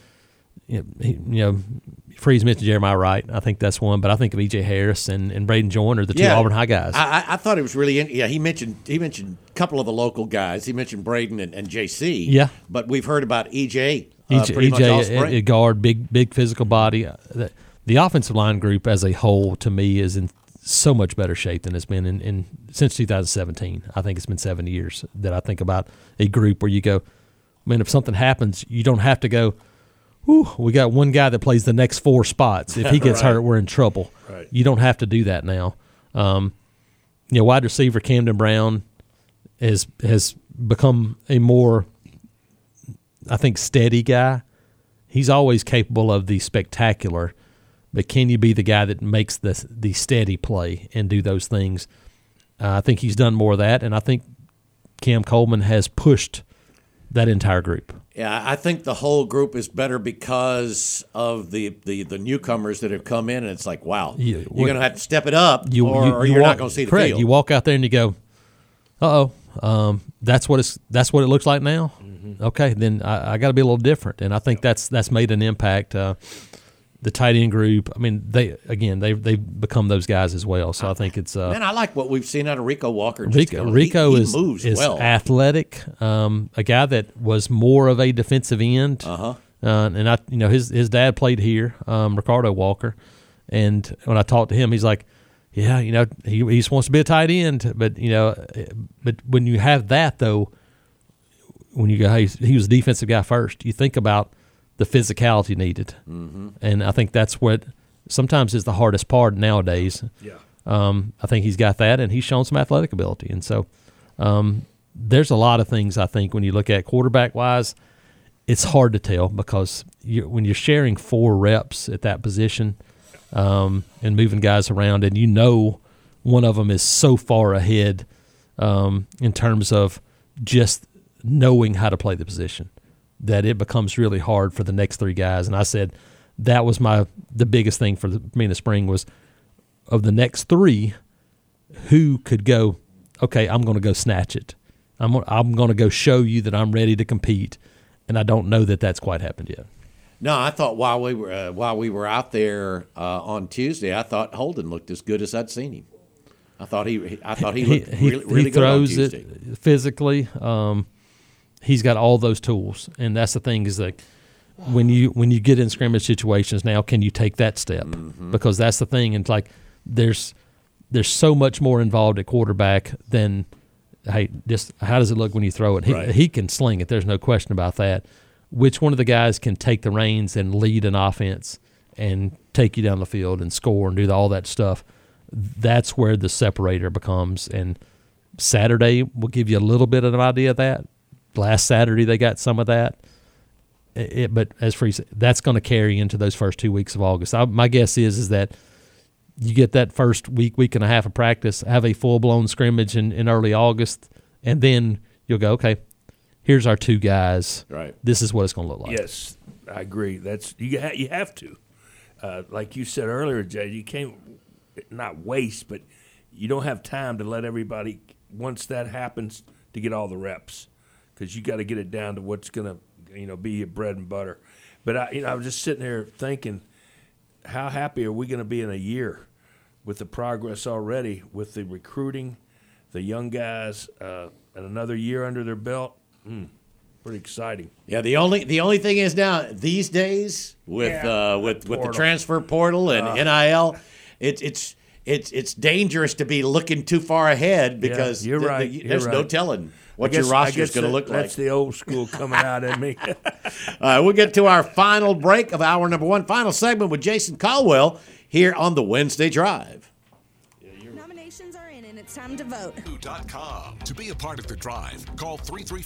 Freeze mentioned Jeremiah Wright. I think that's one, but I think of E.J. Harris and Braden Joyner, the two Auburn High guys. I thought it was really he mentioned a couple of the local guys. He mentioned Braden and J.C. Yeah, but we've heard about E.J. E.J. a guard, big physical body. The offensive line group as a whole, to me, is in so much better shape than it's been in since 2017. I think it's been 7 years that I think about a group where you go, man, if something happens, you don't have to go, whew, we got one guy that plays the next 4 spots. If he gets hurt, we're in trouble. Right. You don't have to do that now. Wide receiver Camden Brown has become a more, I think, steady guy. He's always capable of the spectacular, but can you be the guy that makes the steady play and do those things? I think he's done more of that, and I think Cam Coleman has pushed that entire group. Yeah, I think the whole group is better because of the newcomers that have come in, and it's like, wow, you're going to have to step it up, or you're not going to see the field. You walk out there and you go, that's what it looks like now. Mm-hmm. Okay, then I got to be a little different, and I think that's made an impact. The tight end group, I mean, they've become those guys as well. So I think it's man, I like what we've seen out of Rico Walker. Rico he moves well. Athletic, a guy that was more of a defensive end. And his dad played here, Ricardo Walker, and when I talked to him, he's like, yeah, he just wants to be a tight end, but when you have that though, when you go, hey, he was a defensive guy first, you think about the physicality needed. Mm-hmm. And I think that's what sometimes is the hardest part nowadays. Yeah. I think he's got that, and he's shown some athletic ability. And so there's a lot of things, I think, when you look at quarterback-wise, it's hard to tell because when you're sharing 4 reps at that position and moving guys around, and one of them is so far ahead in terms of just knowing how to play the position, that it becomes really hard for the next 3 guys. And I said that was the biggest thing for me in the spring was of the next 3, who could go, okay, I'm going to go snatch it. I'm going to go show you that I'm ready to compete. And I don't know that that's quite happened yet. No, I thought while we were out there on Tuesday, I thought Holden looked as good as I'd seen him. I thought he looked really good on Tuesday. He throws it physically. He's got all those tools, and that's the thing is that when you get in scrimmage situations now, can you take that step? Mm-hmm. Because that's the thing, and it's like there's so much more involved at quarterback than hey, just how does it look when you throw it? Right. He can sling it. There's no question about that. Which one of the guys can take the reins and lead an offense and take you down the field and score and do all that stuff? That's where the separator becomes. And Saturday will give you a little bit of an idea of that. Last Saturday they got some of that. But as Free said, that's going to carry into those first 2 weeks of August. My guess is that you get that first week and a half of practice, have a full-blown scrimmage in early August, and then you'll go, okay, here's our two guys. Right. This is what it's going to look like. Yes, I agree. That's you have to. Like you said earlier, Jay, you can't not waste, but you don't have time to let everybody, once that happens, to get all the reps, because you got to get it down to what's going to be your bread and butter. But I was just sitting there thinking, how happy are we going to be in a year with the progress already, with the recruiting, the young guys, and another year under their belt? Pretty exciting. Yeah, the only thing is now these days with the transfer portal and NIL, it's dangerous to be looking too far ahead because you're right. There's no telling what your roster is going to look like. That's the old school coming out in me. All right, we'll get to our final break of hour number one, final segment with Jason Caldwell here on the Wednesday Drive. Nominations are in and it's time to vote. .com. To be a part of the drive, call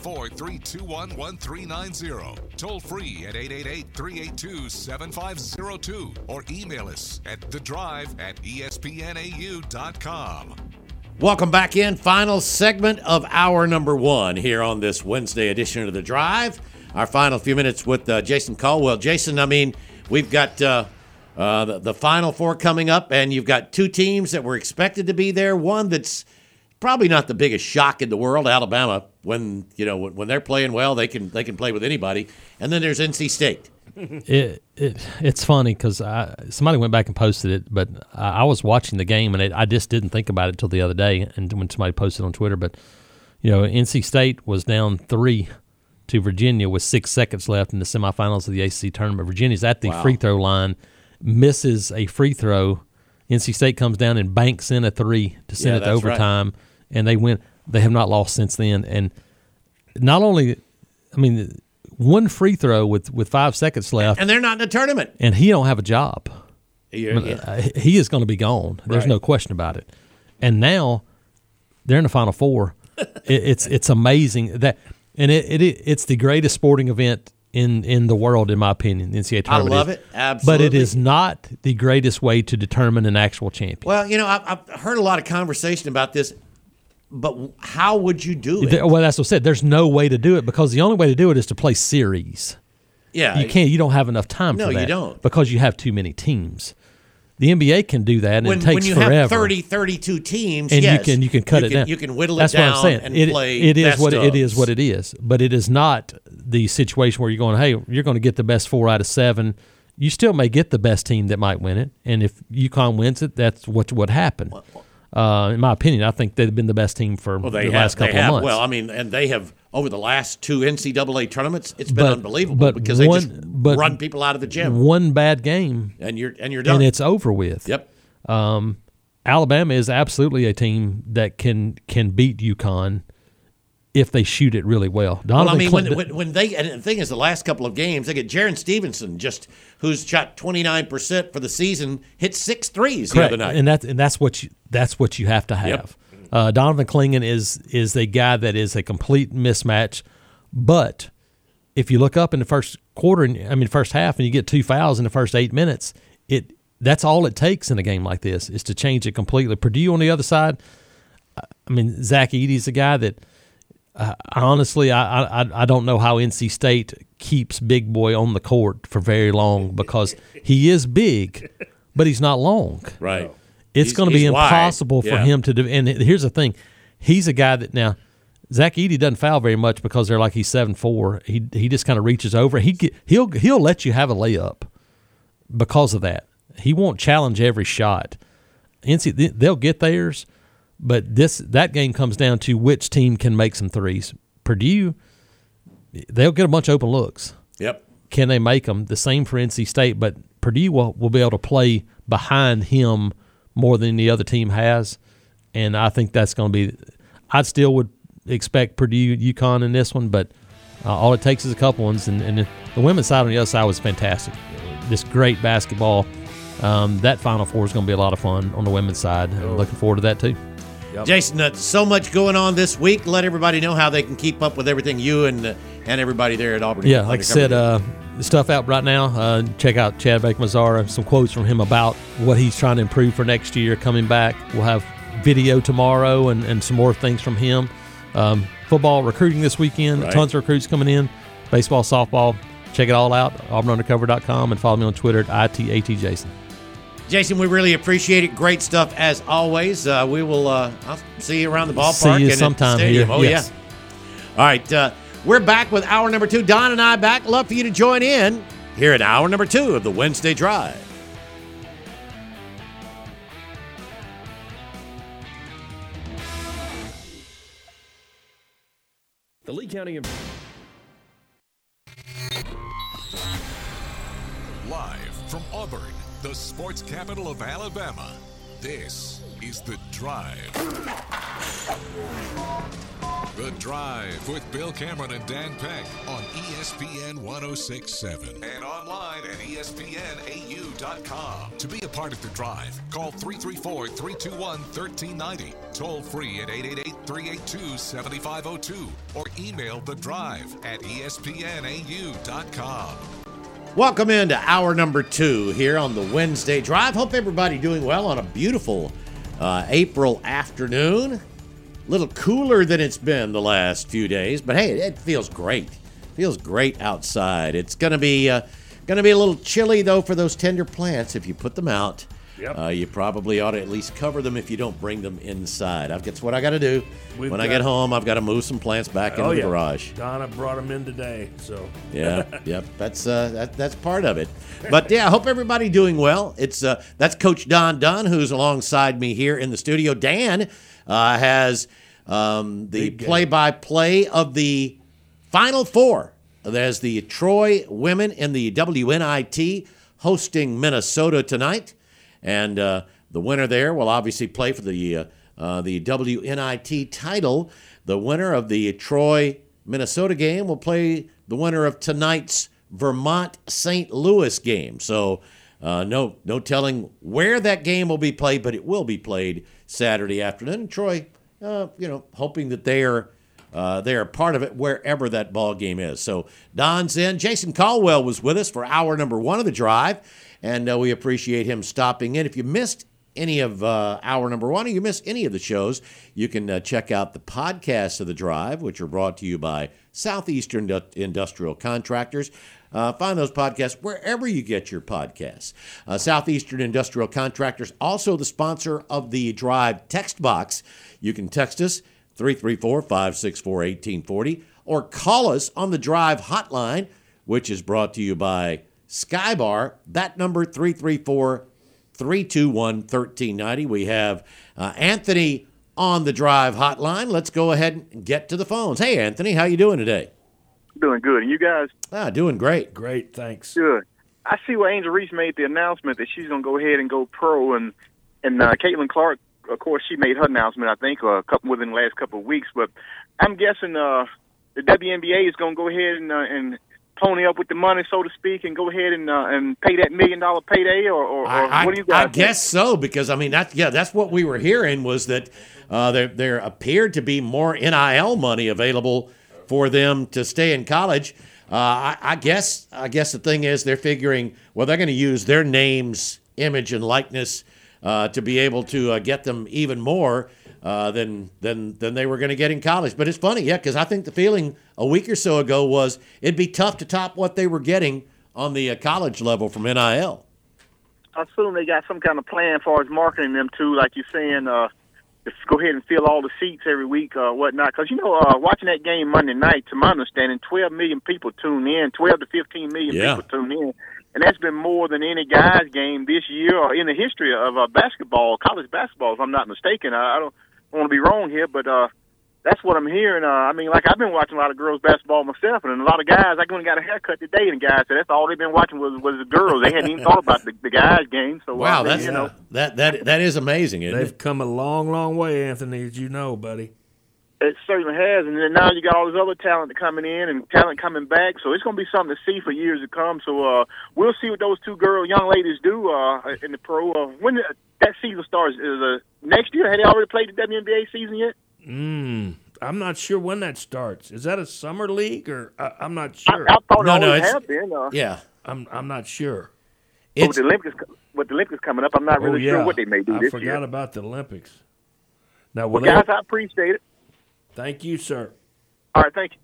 334-321-1390. Toll free at 888-382-7502 or email us at thedrive@espnau.com. Welcome back in. Final segment of hour number one here on this Wednesday edition of The Drive. Our final few minutes with Jason Caldwell. Jason, I mean, we've got the Final Four coming up, and you've got two teams that were expected to be there. One that's probably not the biggest shock in the world, Alabama. When they're playing well, they can play with anybody. And then there's NC State. It's funny because somebody went back and posted it, but I was watching the game and I just didn't think about it until the other day, and when somebody posted on Twitter. But NC State was down 3 to Virginia with 6 seconds left in the semifinals of the ACC tournament. Virginia's at the free throw line, misses a free throw. NC State comes down and banks in a 3 to send it to overtime, and they win. They have not lost since then. And not only, one free throw with 5 seconds left, and they're not in the tournament, and he don't have a job. He is going to be gone. There's no question about it. And now they're in the Final Four. It's amazing that, and it's the greatest sporting event in the world, in my opinion. The NCAA tournament. I love it, absolutely. But it is not the greatest way to determine an actual champion. Well, I've heard a lot of conversation about this. But how would you do it? Well, that's what I said. There's no way to do it because the only way to do it is to play series. Yeah. You can't. You don't have enough time for that. No, you don't. Because you have too many teams. The NBA can do that, and it takes forever. When you have 32 teams, and yes, you can cut it down. You can whittle that's it down what I'm saying. and play it is best what of. it is what it is. But it is not the situation where you're going, hey, you're going to get the best 4 out of 7. You still may get the best team that might win it, and if UConn wins it, that's what would happen. In my opinion, I think they've been the best team for the last couple of months. Well, and they have, over the last 2 NCAA tournaments, it's been unbelievable because they just run people out of the gym. One bad game, and you're done. And it's over with. Yep. Alabama is absolutely a team that can beat UConn if they shoot it really well. When they, and the thing is, the last couple of games, they get Jaron Stevenson, who's shot 29% for the season, hit 6 threes the other night, and that's what you have to have. Yep. Donovan Clingan is a guy that is a complete mismatch, but if you look up in the first half, and you get 2 fouls in the first 8 minutes, that's all it takes in a game like this is to change it completely. Purdue on the other side, Zach Edey's a guy that. Honestly, I don't know how NC State keeps Big Boy on the court for very long because he is big, but he's not long. Right. It's going to be impossible for him to do. And here's the thing. He's a guy that now, Zach Edey doesn't foul very much because they're like he's 7'4". He just kind of reaches over. He'll let you have a layup because of that. He won't challenge every shot. They'll get theirs. But that game comes down to which team can make some threes. Purdue, they'll get a bunch of open looks. Yep. Can they make them? The same for NC State, but Purdue will be able to play behind him more than the other team has, and I think that's going to be – I still would expect Purdue, UConn in this one, but all it takes is a couple ones. And the women's side on the other side was fantastic. Just great basketball. That Final Four is going to be a lot of fun on the women's side. And looking forward to that too. Yep. Jason, so much going on this week. Let everybody know how they can keep up with everything you and everybody there at Auburn. Yeah, like I said, the stuff out right now. Check out Chad Baker-Mazara, some quotes from him about what he's trying to improve for next year coming back. We'll have video tomorrow and some more things from him. Football recruiting this weekend, right. Tons of recruits coming in. Baseball, softball. Check it all out, auburnundercover.com, and follow me on Twitter at ITATJason. Jason, we really appreciate it. Great stuff as always. We will I'll see you around the ballpark. See you and sometime at the stadium. here. Oh, yes. yeah. All right. We're back with hour number 2. Don and I back. Love for you to join in here at hour number 2 of the Wednesday Drive. The Lee County. Live from Auburn, the sports capital of Alabama, this is The Drive. The Drive with Bill Cameron and Dan Peck on ESPN 106.7 and online at ESPNAU.com. To be a part of The Drive, call 334-321-1390, toll free at 888-382-7502, or email The Drive at ESPNAU.com. Welcome into hour number 2 here on the Wednesday Drive. Hope everybody doing well on a beautiful April afternoon. A little cooler than it's been the last few days, but hey, it feels great. Feels great outside. It's going to be a little chilly though for those tender plants if you put them out. Yep. You probably ought to at least cover them if you don't bring them inside. That's what I got to do. When I get home, I've got to move some plants back into the garage. Donna brought them in today, so. Yeah, yep. That's part of it. But yeah, I hope everybody doing well. It's that's Coach Don Dunn who's alongside me here in the studio. Dan has the play-by-play of the Final Four. There's the Troy women in the WNIT hosting Minnesota tonight. And the winner there will obviously play for the WNIT title. The winner of the Troy-Minnesota game will play the winner of tonight's Vermont-St. Louis game. So no telling where that game will be played, but it will be played Saturday afternoon. Troy, hoping that they are part of it wherever that ball game is. So Don's in. Jason Caldwell was with us for hour number 1 of the Drive. And we appreciate him stopping in. If you missed any of hour number 1 or you missed any of the shows, you can check out the podcasts of The Drive, which are brought to you by Southeastern Industrial Contractors. Find those podcasts wherever you get your podcasts. Southeastern Industrial Contractors, also the sponsor of the Drive text box. You can text us 334-564-1840 or call us on the Drive hotline, which is brought to you by Skybar. That number, 334-321-1390. We have Anthony on the Drive hotline. Let's go ahead and get to the phones. Hey, Anthony, how you doing today? Doing good. And you guys? Doing great. Great, thanks. Good. I see where Angel Reese made the announcement that she's going to go ahead and go pro, and Caitlin Clark, of course, she made her announcement, I think, within the last couple of weeks. But I'm guessing the WNBA is going to go ahead and pony up with the money, so to speak, and go ahead and pay that $1 million payday, or what do you guys think? I guess so, because that's what we were hearing was that there appeared to be more NIL money available for them to stay in college. I guess the thing is they're figuring, well, they're going to use their names, image, and likeness to be able to get them even more than they were going to get in college. But it's funny, because I think the feeling a week or so ago was it'd be tough to top what they were getting on the college level from NIL. I assume they got some kind of plan as far as marketing them too, like you're saying, just go ahead and fill all the seats every week or whatnot. Because, watching that game Monday night, to my understanding, 12 million people tune in, 12 to 15 million people tune in. And that's been more than any guys game this year or in the history of basketball, college basketball, if I'm not mistaken. I don't want to be wrong here, but that's what I'm hearing. I've been watching a lot of girls basketball myself, and a lot of guys, I went and got a haircut today, and guys said that's all they've been watching was the girls. They hadn't even thought about the guys' game. So wow, that is amazing. Isn't They've it? come a long, long way, Anthony, as you know, buddy. It certainly has, and then now you got all this other talent coming in and talent coming back. So it's going to be something to see for years to come. So we'll see what those two young ladies do in the pro. When that season starts, is next year? Have they already played the WNBA season yet? I'm not sure when that starts. Is that a summer league or I'm not sure. I thought it always it's have been. Yeah. I'm not sure. With the Olympics coming up, I'm not really sure what they may do this year. I forgot about the Olympics. Now, well, guys, I appreciate it. Thank you, sir. All right, thank you.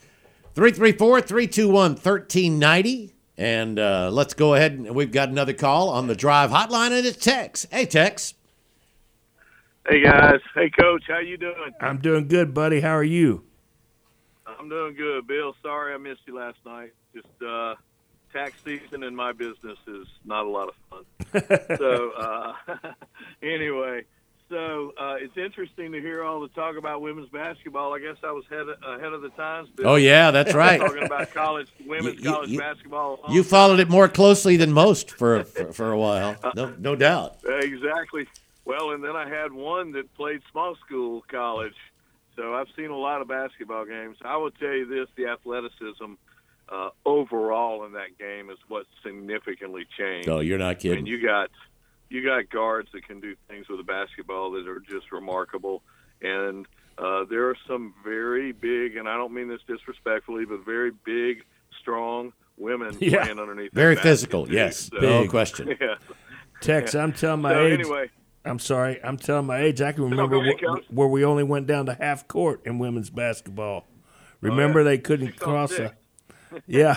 334-321-1390. And let's go ahead. And we've got another call on the Drive hotline, and it's Tex. Hey, Tex. Hey, guys. Hey, Coach. How you doing? I'm doing good, buddy. How are you? I'm doing good, Bill. Sorry I missed you last night. Just tax season in my business is not a lot of fun. So, anyway, it's interesting to hear all the talk about women's basketball. I guess I was ahead of the times, Bill. Oh, yeah, that's right. Talking about women's college basketball. You followed it more closely than most for a while. No doubt. Exactly. Well, and then I had one that played small school college. So I've seen a lot of basketball games. I will tell you this, the athleticism overall in that game is what significantly changed. Oh, you're not kidding. And you got guards that can do things with a basketball that are just remarkable. And there are some very big, and I don't mean this disrespectfully, but very big, strong women playing underneath. Very physical, yes. So, no question. Yeah. Tex, I'm telling my age. Anyway. I'm sorry. I'm telling my age. I can remember where we only went down to half court in women's basketball. Remember they couldn't cross a. Yeah.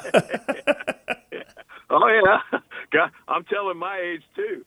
Oh yeah. God, I'm telling my age too.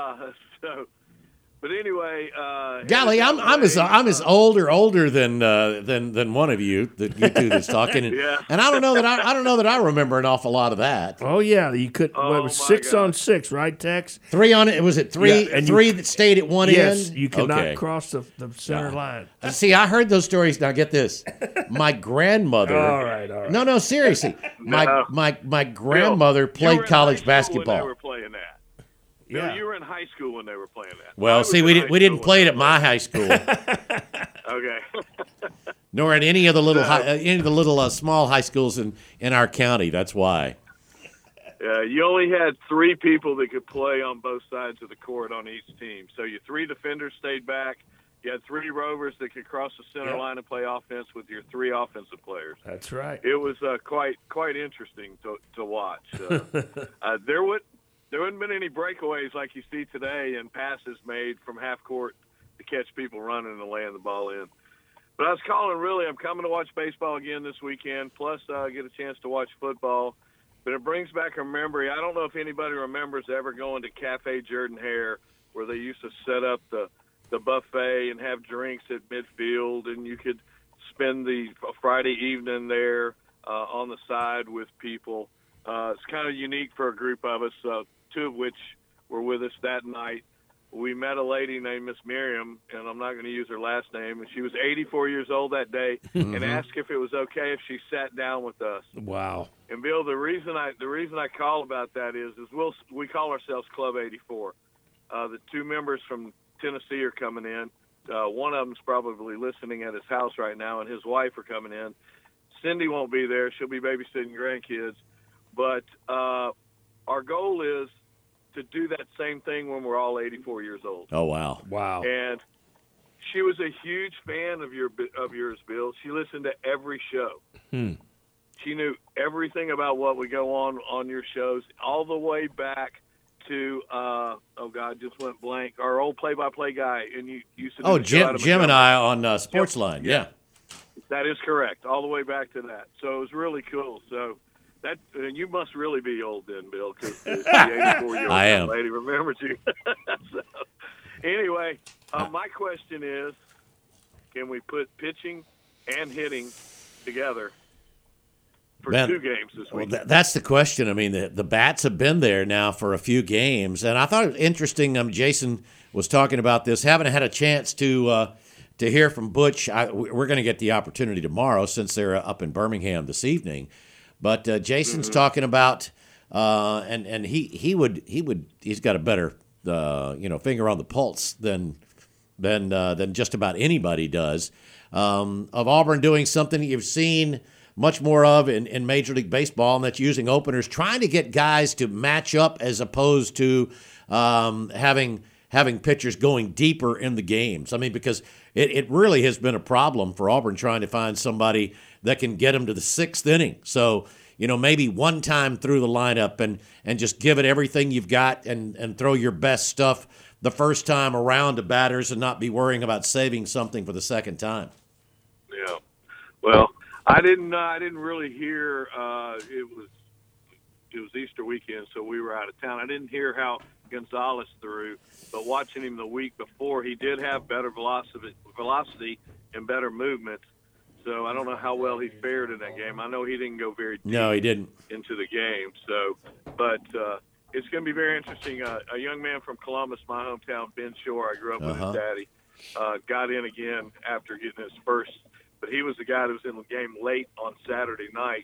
But anyway, golly, I'm as older than one of you that you two that's talking, and I don't know that I remember an awful lot of that. Oh yeah, you could. It was 6 on 6, right, Tex? 3 on it. Was it 3? And 3 that stayed at one end. Yes, you could not cross the center line. See, I heard those stories. Now get this, my grandmother. All right. No, seriously, my grandmother played college basketball. When they were playing that. Yeah, you were in high school when they were playing that. Well, see, we didn't play it at my high school. Okay. Nor at any of the little small high schools in our county. That's why. You only had 3 people that could play on both sides of the court on each team. So your 3 defenders stayed back. You had 3 rovers that could cross the center line and play offense with your 3 offensive players. That's right. It was quite interesting to watch. There wouldn't been any breakaways like you see today and passes made from half court to catch people running and laying the ball in. But I was I'm coming to watch baseball again this weekend, plus get a chance to watch football. But it brings back a memory. I don't know if anybody remembers ever going to Cafe Jordan-Hare where they used to set up the buffet and have drinks at midfield, and you could spend the Friday evening there on the side with people. It's kind of unique for a group of us, 2 of which were with us that night. We met a lady named Miss Miriam, and I'm not going to use her last name, and she was 84 years old that day, and asked if it was okay if she sat down with us. Wow. And Bill, the reason I call about that is we call ourselves Club 84. The 2 members from Tennessee are coming in. One of them's probably listening at his house right now, and his wife are coming in. Cindy won't be there. She'll be babysitting grandkids. But our goal is to do that same thing when we're all 84 years old. Oh, wow. Wow. And she was a huge fan of yours, Bill. She listened to every show. She knew everything about what would go on your shows, all the way back to, just went blank, our old play-by-play guy. And you used to do Jim and I on Sportsline, yeah. That is correct, all the way back to that. So it was really cool. So you must really be old then, Bill, because the 84-year-old lady remembers you. So, anyway, my question is, can we put pitching and hitting together for 2 games this week? Well, that's the question. I mean, the bats have been there now for a few games, and I thought it was interesting. Jason was talking about this. Haven't had a chance to hear from Butch. We're going to get the opportunity tomorrow since they're up in Birmingham this evening. But Jason's talking about, and he's got a better finger on the pulse than just about anybody does. of Auburn doing something you've seen much more of in Major League Baseball, and that's using openers, trying to get guys to match up as opposed to having pitchers going deeper in the games. I mean, because it really has been a problem for Auburn trying to find somebody that can get them to the sixth inning. So, maybe one time through the lineup and just give it everything you've got and throw your best stuff the first time around to batters and not be worrying about saving something for the second time. Yeah. Well, I didn't really hear. It was Easter weekend, so we were out of town. I didn't hear how Gonzalez threw, but watching him the week before, he did have better velocity and better movement. So I don't know how well he fared in that game. I know he didn't go very deep. No, he didn't into the game. So, but it's going to be very interesting. A young man from Columbus, my hometown, Ben Shore. I grew up with his daddy. Got in again after getting his first. But he was the guy that was in the game late on Saturday night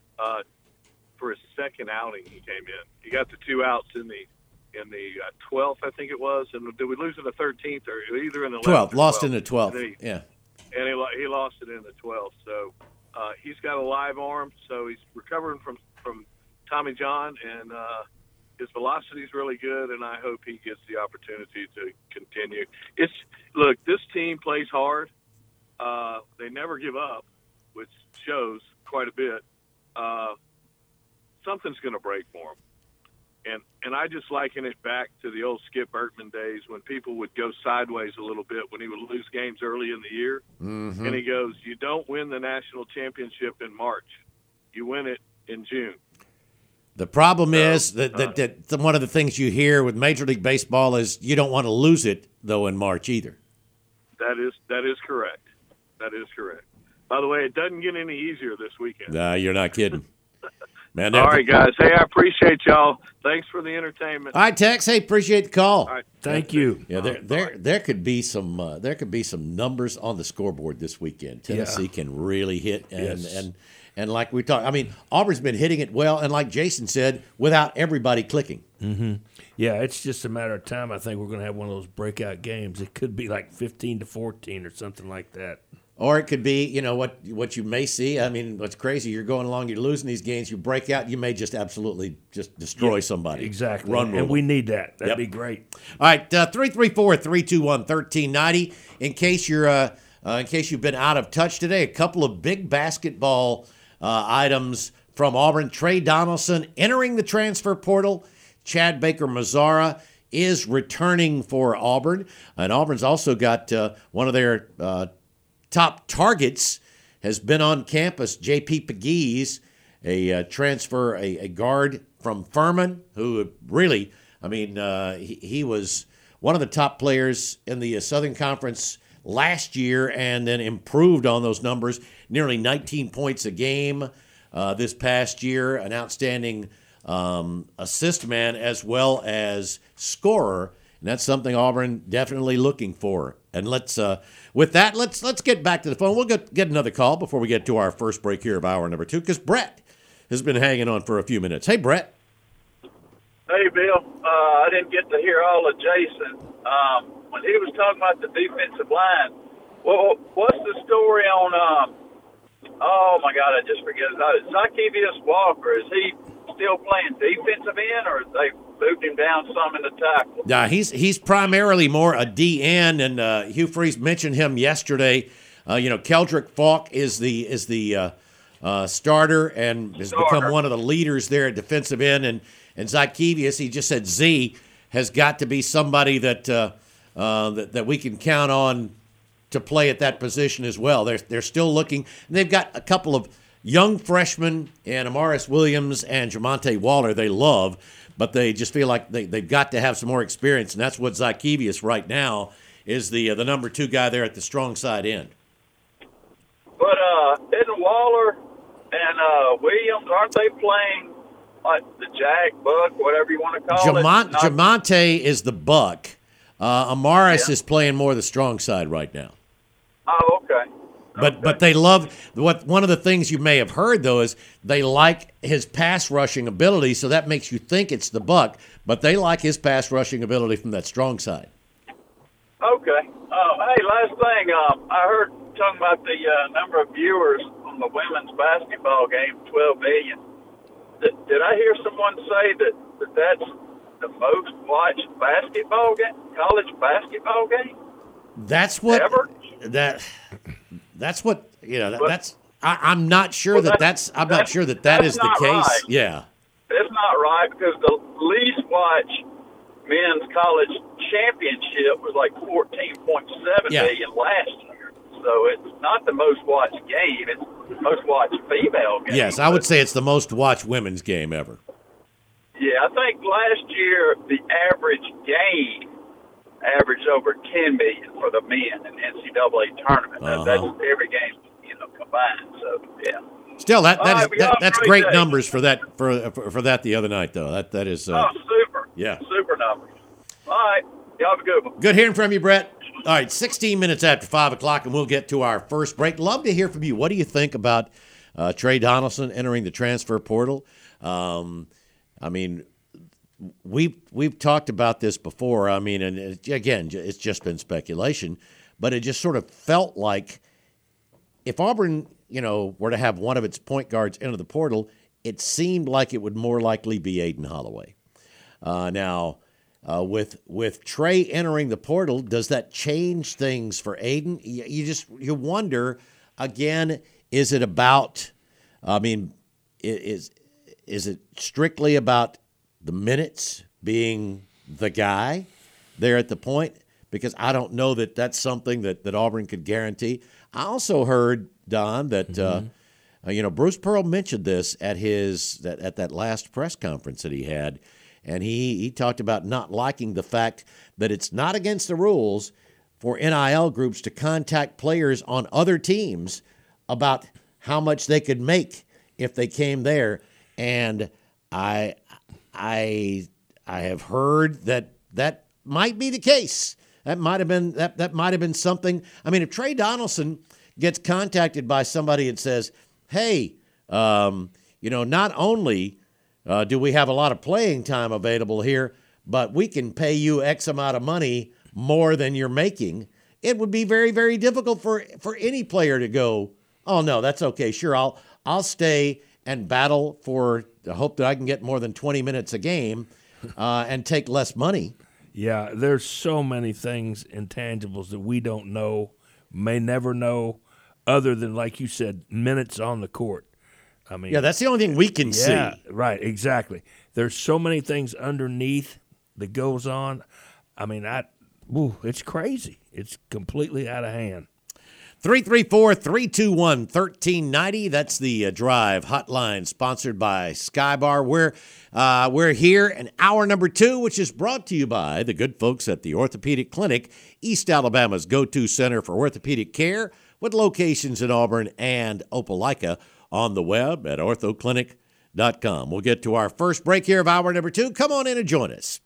for his second outing. He came in. He got the 2 outs in the 12th, I think it was. And did we lose in the 13th or either in the 12th? Lost 12th. In the 12th. Yeah. And he lost it in the 12th. So he's got a live arm. So he's recovering from Tommy John, and his velocity is really good. And I hope he gets the opportunity to continue. Look, this team plays hard. They never give up, which shows quite a bit. Something's going to break for them. And I just liken it back to the old Skip Bertman days when people would go sideways a little bit when he would lose games early in the year. Mm-hmm. And he goes, you don't win the national championship in March. You win it in June. The problem is that one of the things you hear with Major League Baseball is you don't want to lose it, though, in March either. That is correct. That is correct. By the way, it doesn't get any easier this weekend. Nah, you're not kidding. Man, all right, guys. Hey, I appreciate y'all. Thanks for the entertainment. All right, Tex. Hey, appreciate the call. All right. Thank you. Yeah, there could be some numbers on the scoreboard this weekend. Tennessee can really hit and like we talked. I mean, Auburn's been hitting it well, and like Jason said, without everybody clicking. Mm-hmm. Yeah, it's just a matter of time. I think we're going to have one of those breakout games. It could be like 15-14 or something like that. Or it could be, what you may see. I mean, what's crazy, you're going along, you're losing these games, you break out, you may just absolutely just destroy somebody. Exactly. And we need that. That'd be great. All right, 334-321-1390. In case you've been out of touch today, a couple of big basketball items from Auburn. Trey Donaldson entering the transfer portal. Chad Baker-Mazara is returning for Auburn. And Auburn's also got one of their top targets has been on campus, J.P. Pegues, a transfer, a guard from Furman, who really, he was one of the top players in the Southern Conference last year and then improved on those numbers, nearly 19 points a game this past year, an outstanding assist man as well as scorer. And that's something Auburn definitely looking for. And let's get back to the phone. We'll get another call before we get to our first break here of hour number 2, because Brett has been hanging on for a few minutes. Hey, Brett. Hey, Bill. I didn't get to hear all of Jason. When he was talking about the defensive line, well, what's the story on, oh, my God, I just forget his name. Zykevious Walker, is he still playing defensive end, or they moved him down some in the tackle? Yeah, he's primarily more a DN, and Hugh Freeze mentioned him yesterday. Keldrick Falk is the starter and has become one of the leaders there at defensive end, and Zykevious, he just said Z has got to be somebody that we can count on to play at that position as well. They're still looking. And they've got a couple of young freshmen and Amaris Williams and Jamonte Waller they love, but they just feel like they've got to have some more experience, and that's what Zykevious right now is the number 2 guy there at the strong side end. But isn't Waller and Williams, aren't they playing like the Jack, Buck, whatever you want to call it? Jamonte is the Buck. Amaris is playing more the strong side right now. Oh, okay. But they love one of the things you may have heard though is they like his pass rushing ability, so that makes you think it's the Buck. But they like his pass rushing ability from that strong side. Okay. Hey, last thing, I heard talking about the number of viewers on the women's basketball game, 12 million. Did I hear someone say that that's the most watched basketball game, college basketball game? That's what ever? That's what that's. I'm not sure that's. I'm not sure that is the case. Right. Yeah, that's not right because the least watched men's college championship was like 14.7 million last year. So it's not the most watched game; it's the most watched female game. Yes, I would say it's the most watched women's game ever. Yeah, I think last year the average game averaged over 10 million for the men in NCAA tournament. That's every game, combined. So yeah. Still, that's great numbers for that for that the other night though. That is. Super. Yeah. Super numbers. All right. Y'all have a good one. Good hearing from you, Brett. All right, 16 minutes after 5 o'clock, and we'll get to our first break. Love to hear from you. What do you think about Trey Donaldson entering the transfer portal? I mean, we've talked about this before. I mean, and again, it's just been speculation, but it just sort of felt like if Auburn, were to have one of its point guards enter the portal, it seemed like it would more likely be Aden Holloway. Now, with Trey entering the portal, does that change things for Aden? You wonder again. Is it about? I mean, is it strictly about the minutes being the guy there at the point? Because I don't know that that's something that Auburn could guarantee. I also heard, Don, that Bruce Pearl mentioned this at that last press conference that he had, and he talked about not liking the fact that it's not against the rules for NIL groups to contact players on other teams about how much they could make if they came there. And I have heard that might be the case. That might have been something. I mean, if Trey Donaldson gets contacted by somebody and says, "Hey, not only do we have a lot of playing time available here, but we can pay you X amount of money more than you're making," it would be very, very difficult for any player to go, "Oh no, that's okay. Sure, I'll stay and battle for the hope that I can get more than 20 minutes a game and take less money." Yeah, there's so many things, intangibles that we don't know, may never know, other than, like you said, minutes on the court. I mean, yeah, that's the only thing we can see. Yeah, right, exactly. There's so many things underneath that goes on. I mean, it's crazy. It's completely out of hand. 334-321-1390. That's the Drive Hotline, sponsored by Skybar. We're here in hour number 2, which is brought to you by the good folks at the Orthopedic Clinic, East Alabama's go-to center for orthopedic care, with locations in Auburn and Opelika, on the web at orthoclinic.com. We'll get to our first break here of hour number 2. Come on in and join us.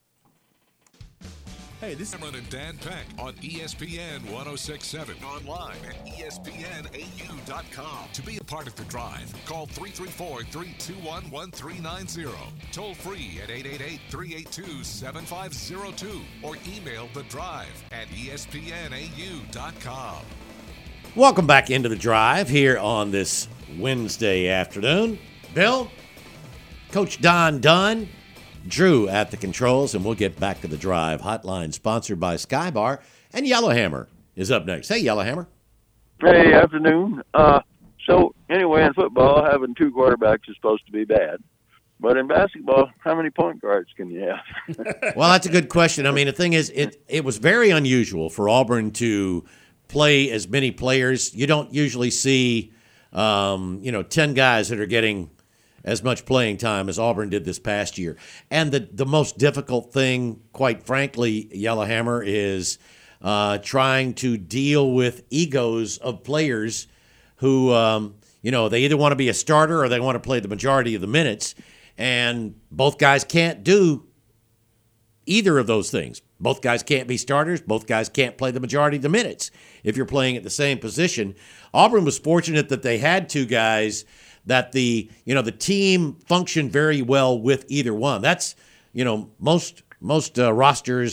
Hey, this is Cameron and Dan Peck on ESPN 106.7. Online at ESPNAU.com. To be a part of the Drive, call 334-321-1390. Toll free at 888-382-7502. Or email The Drive at ESPNAU.com. Welcome back into the Drive here on this Wednesday afternoon. Bill, Coach Don Dunn, Drew at the controls, and we'll get back to the Drive Hotline, sponsored by Skybar. And Yellowhammer is up next. Hey, Yellowhammer. Hey, afternoon. So anyway, in football, having 2 quarterbacks is supposed to be bad. But in basketball, how many point guards can you have? Well, that's a good question. I mean, the thing is, it was very unusual for Auburn to play as many players. You don't usually see, 10 guys that are getting as much playing time as Auburn did this past year. And the most difficult thing, quite frankly, Yellowhammer, is trying to deal with egos of players who, they either want to be a starter or they want to play the majority of the minutes. And both guys can't do either of those things. Both guys can't be starters. Both guys can't play the majority of the minutes if you're playing at the same position. Auburn was fortunate that they had 2 guys that the team functioned very well with either one. That's, most rosters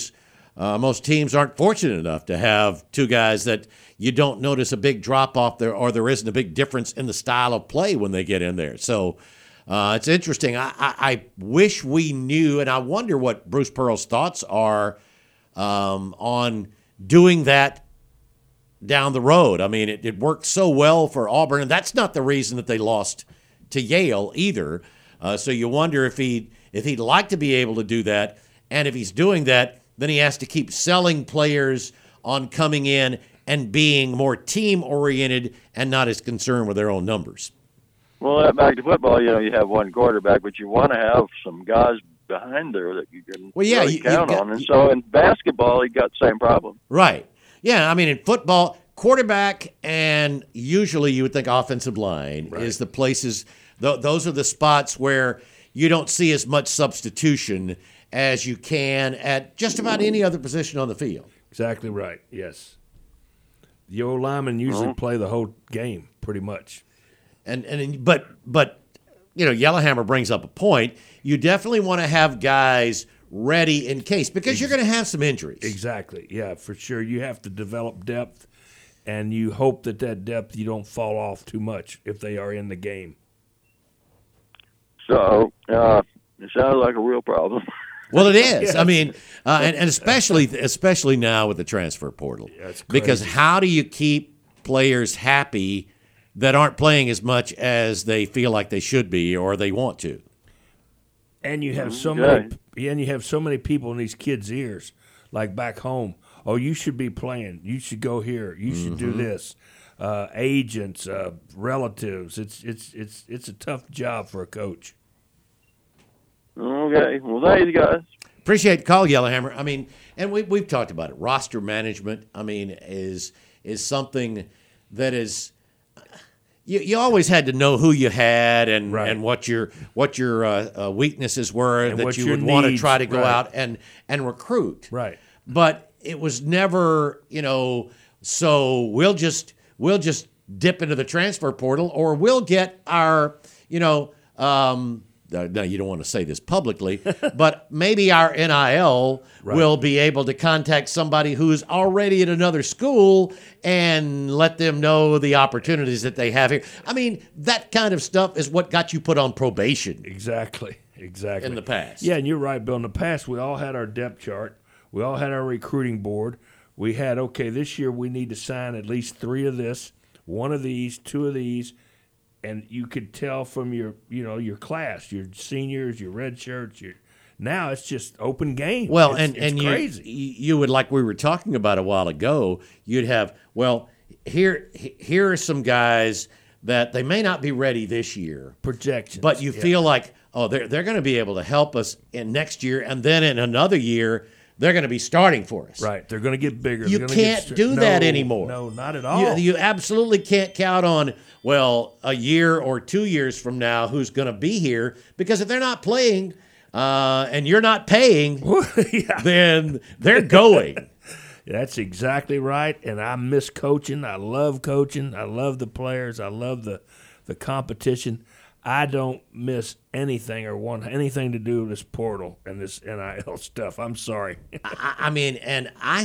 Most teams aren't fortunate enough to have two guys that you don't notice a big drop off there, or there isn't a big difference in the style of play when they get in there. So it's interesting. I wish we knew, and I wonder what Bruce Pearl's thoughts are on doing that down the road. I mean, it worked so well for Auburn, and that's not the reason that they lost to Yale either. So you wonder if he'd like to be able to do that, and if he's doing that, then he has to keep selling players on coming in and being more team-oriented and not as concerned with their own numbers. Well, back to football, you have one quarterback, but you want to have some guys behind there that you can really count on. And so in basketball, you got the same problem. Right. Yeah, I mean, in football, quarterback and usually you would think offensive line is the places, those are the spots where you don't see as much substitution as you can at just about any other position on the field. Exactly right, yes. The old linemen usually play the whole game pretty much. But Yellowhammer brings up a point. You definitely want to have guys ready in case, because you're going to have some injuries. Exactly, yeah, for sure. You have to develop depth, and you hope that depth you don't fall off too much if they are in the game. So it sounds like a real problem. Well, it is. Yes. I mean, and especially now with the transfer portal, because how do you keep players happy that aren't playing as much as they feel like they should be or they want to? And you have so many people in these kids' ears, like back home. Oh, you should be playing. You should go here. You should do this. Agents, relatives. It's a tough job for a coach. Okay. Well, thank you guys. Appreciate the call, Yellowhammer. I mean, and we've talked about it. Roster management, I mean, is something that is. You always had to know who you had and what your weaknesses were, and that you would want to try to go out and recruit. Right. But it was never, so we'll just dip into the transfer portal, or we'll get our, now you don't want to say this publicly, but maybe our NIL will be able to contact somebody who's already at another school and let them know the opportunities that they have here. I mean, that kind of stuff is what got you put on probation. Exactly. In the past. Yeah, and you're right, Bill. In the past, we all had our depth chart. We all had our recruiting board. We had, this year we need to sign at least 3 of this, 1 of these, 2 of these. And you could tell from your class, your seniors, your red shirts. Now it's just open game. Well, it's crazy. You would, like we were talking about a while ago, you'd have, here are some guys that they may not be ready this year. Projections. But you feel like, they're going to be able to help us in next year, and then in another year, they're going to be starting for us. Right. They're going to get bigger. You can't do that anymore. No, not at all. You absolutely can't count on, a year or 2 years from now who's going to be here, because if they're not playing and you're not paying, then they're going. That's exactly right. And I miss coaching. I love coaching. I love the players. I love the competition. I don't miss anything or want anything to do with this portal and this NIL stuff. I'm sorry. I mean, and I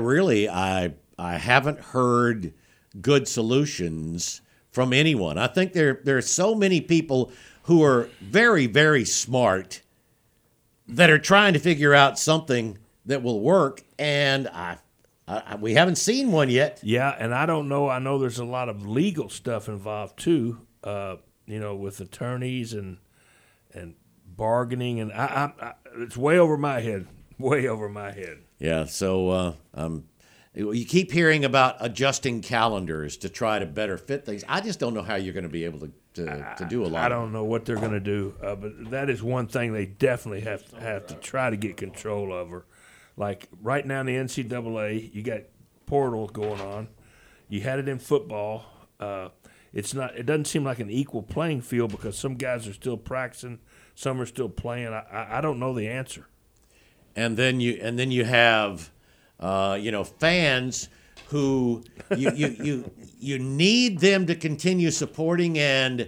haven't heard good solutions from anyone. I think there are so many people who are very, very smart that are trying to figure out something that will work, and we haven't seen one yet. Yeah, and I don't know. I know there's a lot of legal stuff involved too. With attorneys and bargaining, and it's way over my head. Yeah, so you keep hearing about adjusting calendars to try to better fit things. I just don't know how you're going to be able to do a lot. I don't know what they're going to do, but that is one thing they definitely have to try to get control over. Like right now in the NCAA, you got portal going on. You had it in football. It doesn't seem like an equal playing field, because some guys are still practicing, some are still playing. I don't know the answer. And then you have fans who you need them to continue supporting, and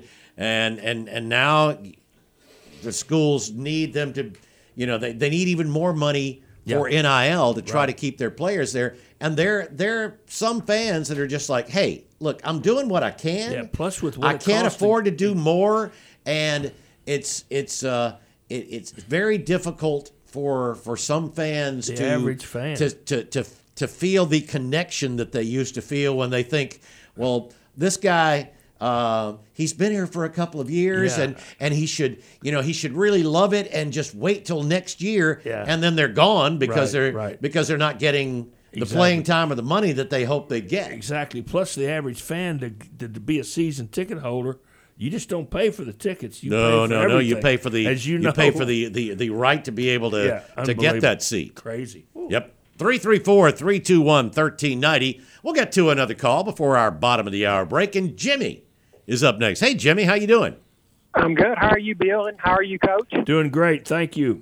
now the schools need them to, they need even more money for NIL to try to keep their players there. And there are some fans that are just like, hey, look, I'm doing what I can. Yeah, plus with what I can't afford to do more, and it's very difficult for some fans the average fan to feel the connection that they used to feel when they think, well, this guy he's been here for a couple of years and he should really love it and just wait till next year and then they're gone because they're not getting the playing time or the money that they hope they get. Exactly. Plus the average fan to be a season ticket holder, you just don't pay for the tickets. You No. everything. You pay for the you pay for the right to be able to get that seat. Crazy. Ooh. Yep. 334-321-1390. We'll get to another call before our bottom of the hour break, and Jimmy is up next. Hey, Jimmy, how you doing? I'm good. How are you, Bill? And how are you, Coach? Doing great. Thank you.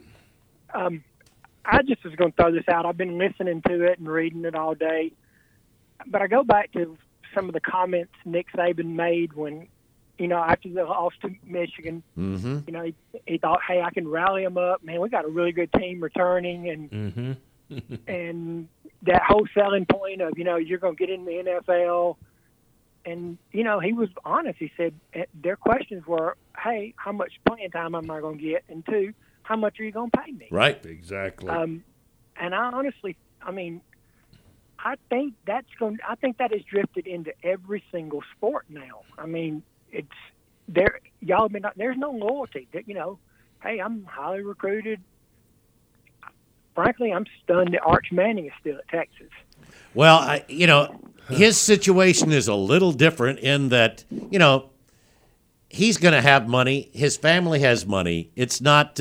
I just was going to throw this out. I've been listening to it and reading it all day. But I go back to some of the comments Nick Saban made when, after they lost to Michigan, he thought, hey, I can rally them up. Man, we got a really good team returning. And and that whole selling point of, you're going to get in the NFL. And, he was honest. He said their questions were, hey, how much playing time am I going to get? And two, how much are you going to pay me? Right. Exactly. And I honestly, I think that has drifted into every single sport now. It's there. Y'all have been, there's no loyalty. Hey, I'm highly recruited. Frankly, I'm stunned that Arch Manning is still at Texas. Well, his situation is a little different in that, he's going to have money. His family has money. It's not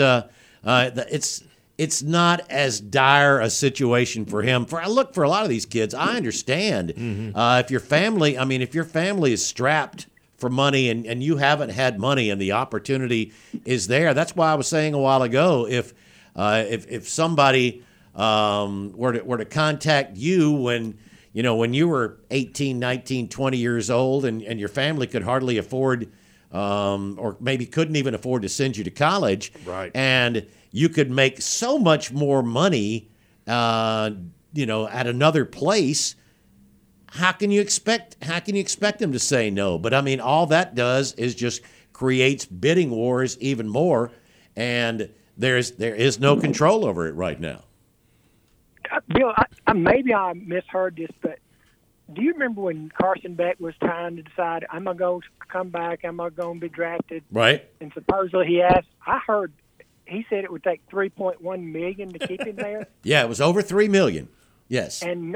it's not as dire a situation for him. For a lot of these kids, I understand if your family is strapped for money and you haven't had money and the opportunity is there. That's why I was saying a while ago, if somebody were to contact you when you were 18, 19, 20 years old and your family could hardly afford or maybe couldn't even afford to send you to college, right? And you could make so much more money, at another place. How can you expect them to say no? But all that does is just creates bidding wars even more, and there is no control over it right now. Bill, maybe I misheard this, but do you remember when Carson Beck was trying to decide, am I going to come back? Am I going to be drafted? Right. And supposedly he asked, I heard he said it would take $3.1 million to keep him there. Yeah, it was over $3 million. Yes. And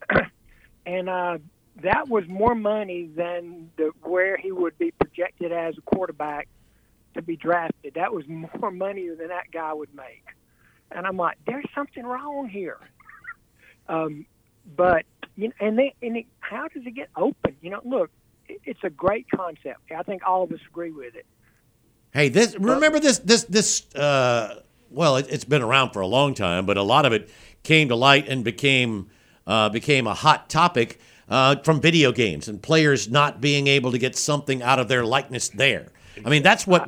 that was more money than where he would be projected as a quarterback to be drafted. That was more money than that guy would make. And I'm like, there's something wrong here. But how does it get open? Look, it's a great concept. I think all of us agree with it. Hey, remember this. Well, it's been around for a long time, but a lot of it came to light and became a hot topic from video games and players not being able to get something out of their likeness there. That's where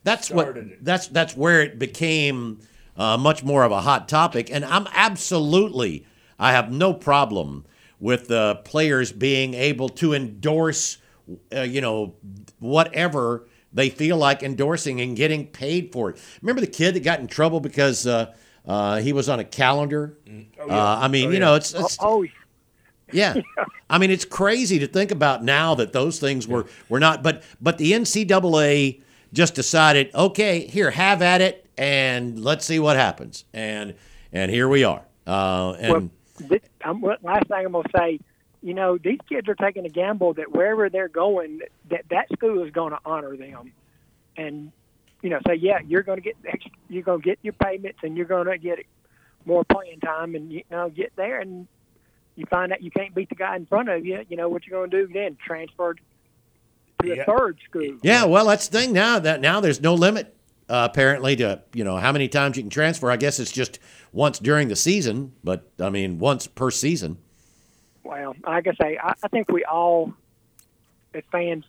it became much more of a hot topic. And I have no problem with players being able to endorse, whatever they feel like endorsing and getting paid for it. Remember the kid that got in trouble because he was on a calendar? Yeah. It's crazy to think about now that those things were not. But the NCAA just decided, okay, here, have at it, and let's see what happens. And here we are. Last thing I'm going to say, these kids are taking a gamble that wherever they're going, that school is going to honor them, and say, yeah, you're going to get your payments, and you're going to get more playing time, and get there, and you find out you can't beat the guy in front of you. What you're going to do then? Transfer to the third school. Yeah, well, that's the thing now. Now there's no limit apparently to how many times you can transfer. I guess it's just once during the season, but once per season. Well, like I say, I think we all, as fans,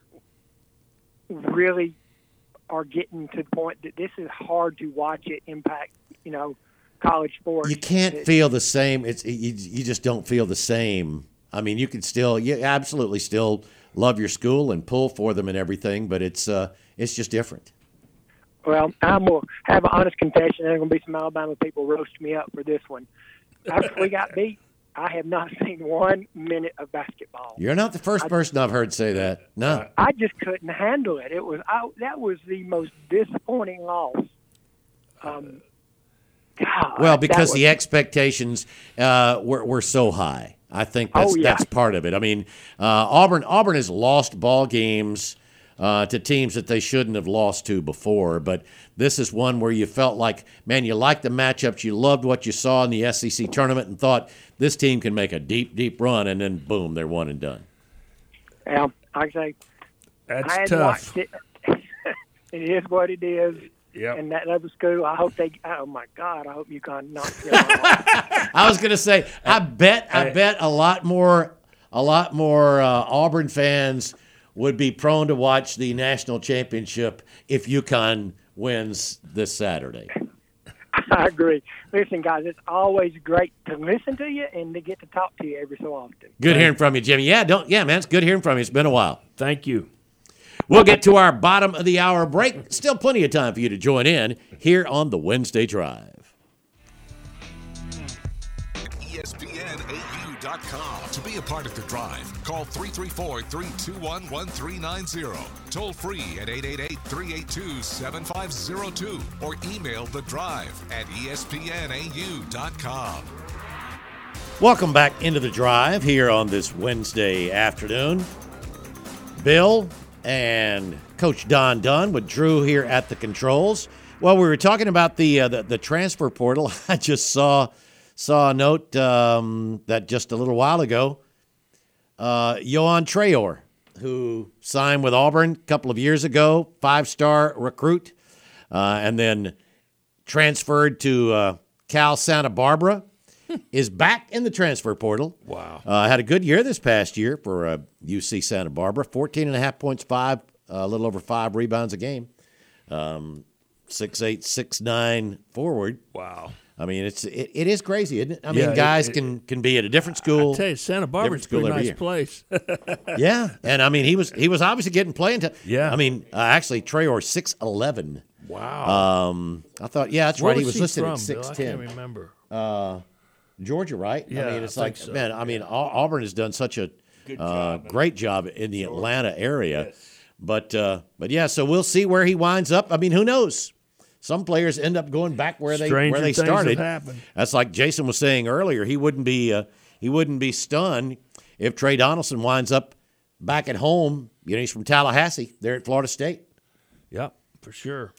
really are getting to the point that this is hard to watch it impact, college sports. You can't feel the same. You just don't feel the same. I mean, you absolutely still love your school and pull for them and everything, but it's just different. Well, I'm going to have an honest confession. There's going to be some Alabama people roast me up for this one. After we got beat, I have not seen 1 minute of basketball. You're not the first person I've heard say that. No. I just couldn't handle it. That was the most disappointing loss. God, well, because the expectations were so high. I think that's part of it. I mean, Auburn has lost ball games to teams that they shouldn't have lost to before, but this is one where you felt like, man, you liked the matchups, you loved what you saw in the SEC tournament, and thought this team can make a deep, deep run, and then boom, they're one and done. Yeah, I say that's tough. It. It is what it is. Yep. And that other school, I hope oh my God, I hope UConn knocks them off. I was going to say, I bet a lot more Auburn fans would be prone to watch the national championship if UConn wins this Saturday. I agree. Listen, guys, it's always great to listen to you and to get to talk to you every so often. Good hearing from you, Jimmy. Yeah, man, it's good hearing from you. It's been a while. Thank you. We'll get to our bottom of the hour break. Still plenty of time for you to join in here on the Wednesday Drive. ESPNAU.com. To be a part of the drive, call 334-321-1390. Toll free at 888-382-7502 or email the drive at ESPNAU.com. Welcome back into the drive here on this Wednesday afternoon. Bill and Coach Don Dunn with Drew here at the controls. Well, we were talking about the transfer portal. I just saw a note that just a little while ago, Yohan Traore, who signed with Auburn a couple of years ago, 5-star recruit, and then transferred to Cal Santa Barbara, is back in the transfer portal. Wow. Had a good year this past year for UC Santa Barbara. 14.5 points, a little over 5 rebounds a game. 6'8", 6'9" forward. Wow. I mean, it is crazy, isn't it? I mean, guys can be at a different school. I tell you, Santa Barbara's a pretty nice place. Yeah, and I mean, he was obviously getting playing time. Yeah. I mean, actually, Traore 6'11". Wow. I thought, yeah, that's Where right. He was was listed from, at 6'10". Bill? I can't remember. Georgia, right? Yeah, I mean, it's I like, think so. man, I mean, Auburn has done such a great job in the Atlanta area. Yes. But yeah, so we'll see where he winds up. I mean, who knows? Some players end up going back where they started. That's like Jason was saying earlier. He wouldn't be stunned if Trey Donaldson winds up back at home. You know, he's from Tallahassee. They're at Florida State. Yep, for sure.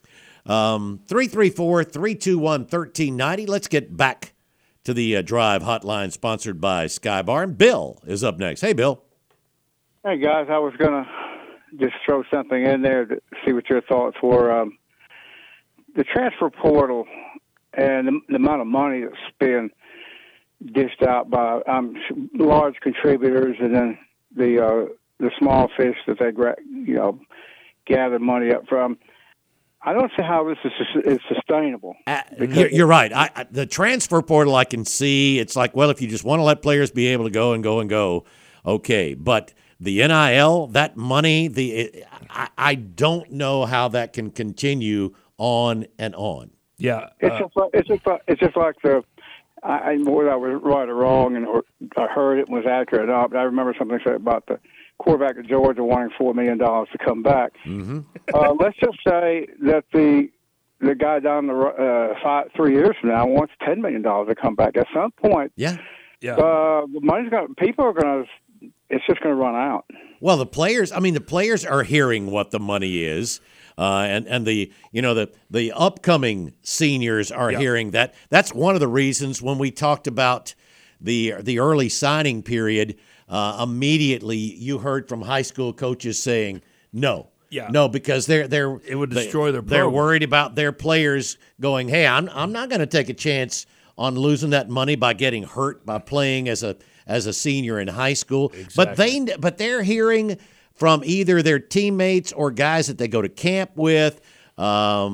334-321-1390. Let's get back to the Drive Hotline sponsored by Sky Bar. And Bill is up next. Hey, Bill. Hey, guys. I was going to just throw something in there to see what your thoughts were. The transfer portal and the amount of money that's being dished out by large contributors, and then the small fish that they gather money up from. I don't see how this is sustainable. You're right. The transfer portal, I can see. It's like, well, if you just want to let players be able to go and go and go, okay. But the NIL, that money, I don't know how that can continue on and on. Yeah, it's just like whether I was right or wrong, and I heard it was accurate or not. But I remember something said about the quarterback of Georgia wanting $4 million to come back. Mm-hmm. Let's just say that the guy down the 3 years from now wants $10 million to come back. At some point, the money's it's just going to run out. Well, the players are hearing what the money is. And the upcoming seniors are hearing that. That's one of the reasons when we talked about the early signing period, immediately you heard from high school coaches saying no. Yeah. No, because it would destroy their program. They're worried about their players going, hey, I'm not going to take a chance on losing that money by getting hurt by playing as a senior in high school. Exactly. But they're hearing from either their teammates or guys that they go to camp with,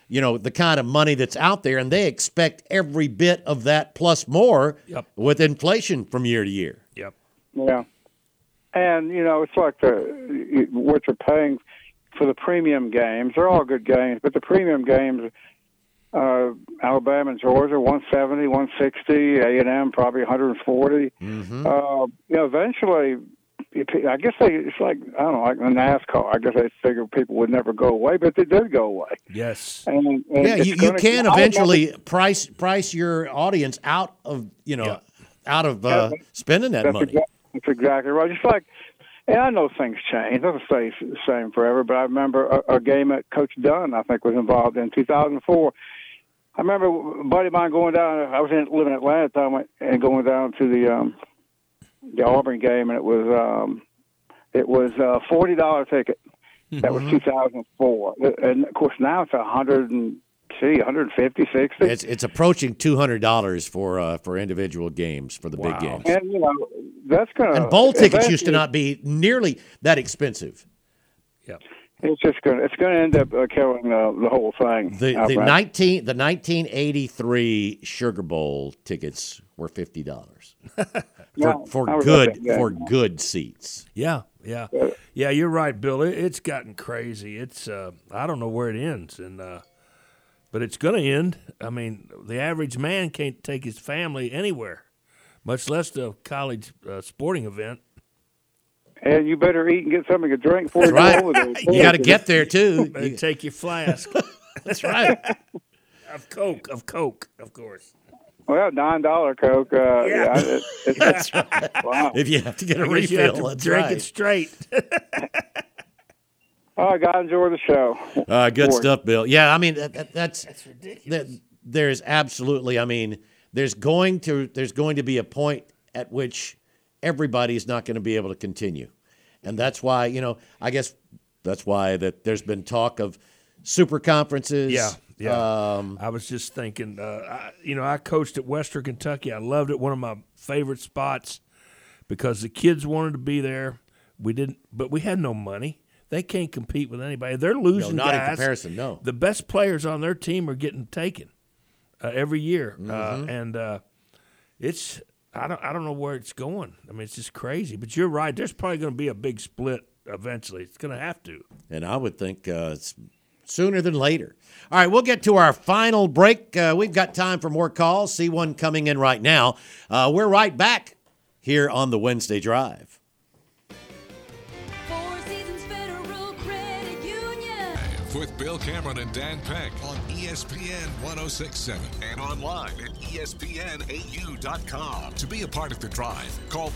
the kind of money that's out there, and they expect every bit of that plus more with inflation from year to year. Yep. Yeah. And, it's like what you're paying for the premium games. They're all good games, but the premium games, Alabama and Georgia, 170, 160, A&M probably 140. Mm-hmm. Eventually, I guess it's like, I don't know, like in NASCAR. I guess they figured people would never go away, but they did go away. Yes. And you can eventually price your audience out of, spending that money. That's exactly right. Just like, and I know things change. It doesn't stay the same forever, but I remember a game that Coach Dunn, I think, was involved in 2004. I remember a buddy of mine going down. I was living in Atlanta at the time, and going down to the Auburn game, and it was a $40 ticket. That was 2004, and of course now it's 150, 60. It's approaching $200 for individual games for the big games. And that's gonna. And bowl tickets used to not be nearly that expensive. Yep. It's gonna end up killing the whole thing. The 1983 Sugar Bowl tickets were $50 for good seats. Yeah. You're right, Bill. It's gotten crazy. It's I don't know where it ends, but it's going to end. I mean, the average man can't take his family anywhere, much less to a college sporting event. And you better eat and get something to drink before you go over there. You got to get there, too. You take your flask. That's right. Of Coke, of course. Well, $9 Coke. That's right. Wow. If you have to get a refill, you have to that's drink right. it straight. All right, guys, enjoy the show. Good stuff, Bill. Yeah, I mean That's ridiculous. There's absolutely. I mean, there's going to be a point at which everybody's not going to be able to continue, and that's why I guess that's why that there's been talk of super conferences. Yeah. I was just thinking. I coached at Western Kentucky. I loved it. One of my favorite spots because the kids wanted to be there. We didn't, but we had no money. They can't compete with anybody. They're losing not guys. in comparison, no. The best players on their team are getting taken every year, and it's I don't know where it's going. I mean, it's just crazy. But you're right. There's probably going to be a big split eventually. It's going to have to. And I would think it's sooner than later. All right, we'll get to our final break. We've got time for more calls. See one coming in right now. We're right back here on the Wednesday Drive. With Bill Cameron and Dan Peck on ESPN 106.7 and online at ESPNAU.com. To be a part of the drive, call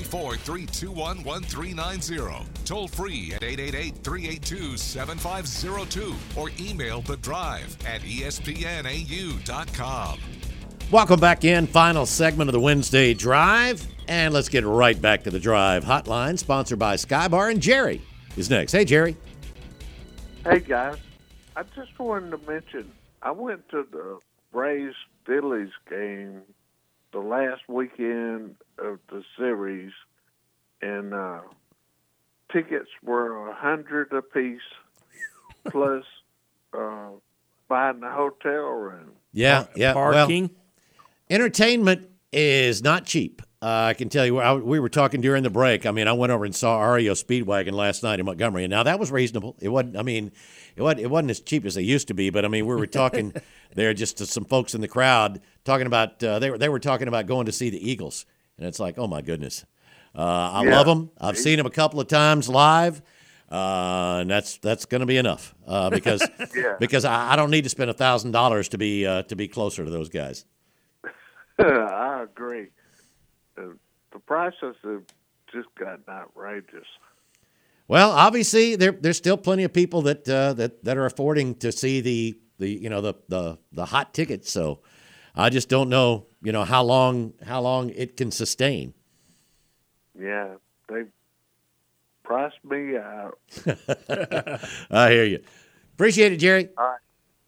334-321-1390. Toll free at 888-382-7502 or email the drive at ESPNAU.com. Welcome back in. Final segment of the Wednesday Drive. And let's get right back to the Drive Hotline, sponsored by Skybar. And Jerry is next. Hey, Jerry. Hey, guys, I just wanted to mention, I went to the Braves-Phillies game the last weekend of the series, and tickets were $100 apiece, plus buying the hotel room. Yeah. Parking. Well, entertainment is not cheap. I can tell you, we were talking during the break. I mean, I went over and saw REO Speedwagon last night in Montgomery, and now that was reasonable. It wasn't. I mean, it wasn't as cheap as they used to be. But I mean, we were talking there just to some folks in the crowd talking about they were talking about going to see the Eagles, and it's like, oh my goodness, I love them. I've seen them a couple of times live, and that's going to be enough because I don't need to spend $1,000 to be closer to those guys. I agree. The prices have just gotten outrageous. Well, obviously, there's still plenty of people that are affording to see the hot tickets. So I just don't know how long it can sustain. Yeah, they priced me out. I hear you. Appreciate it, Jerry. All right.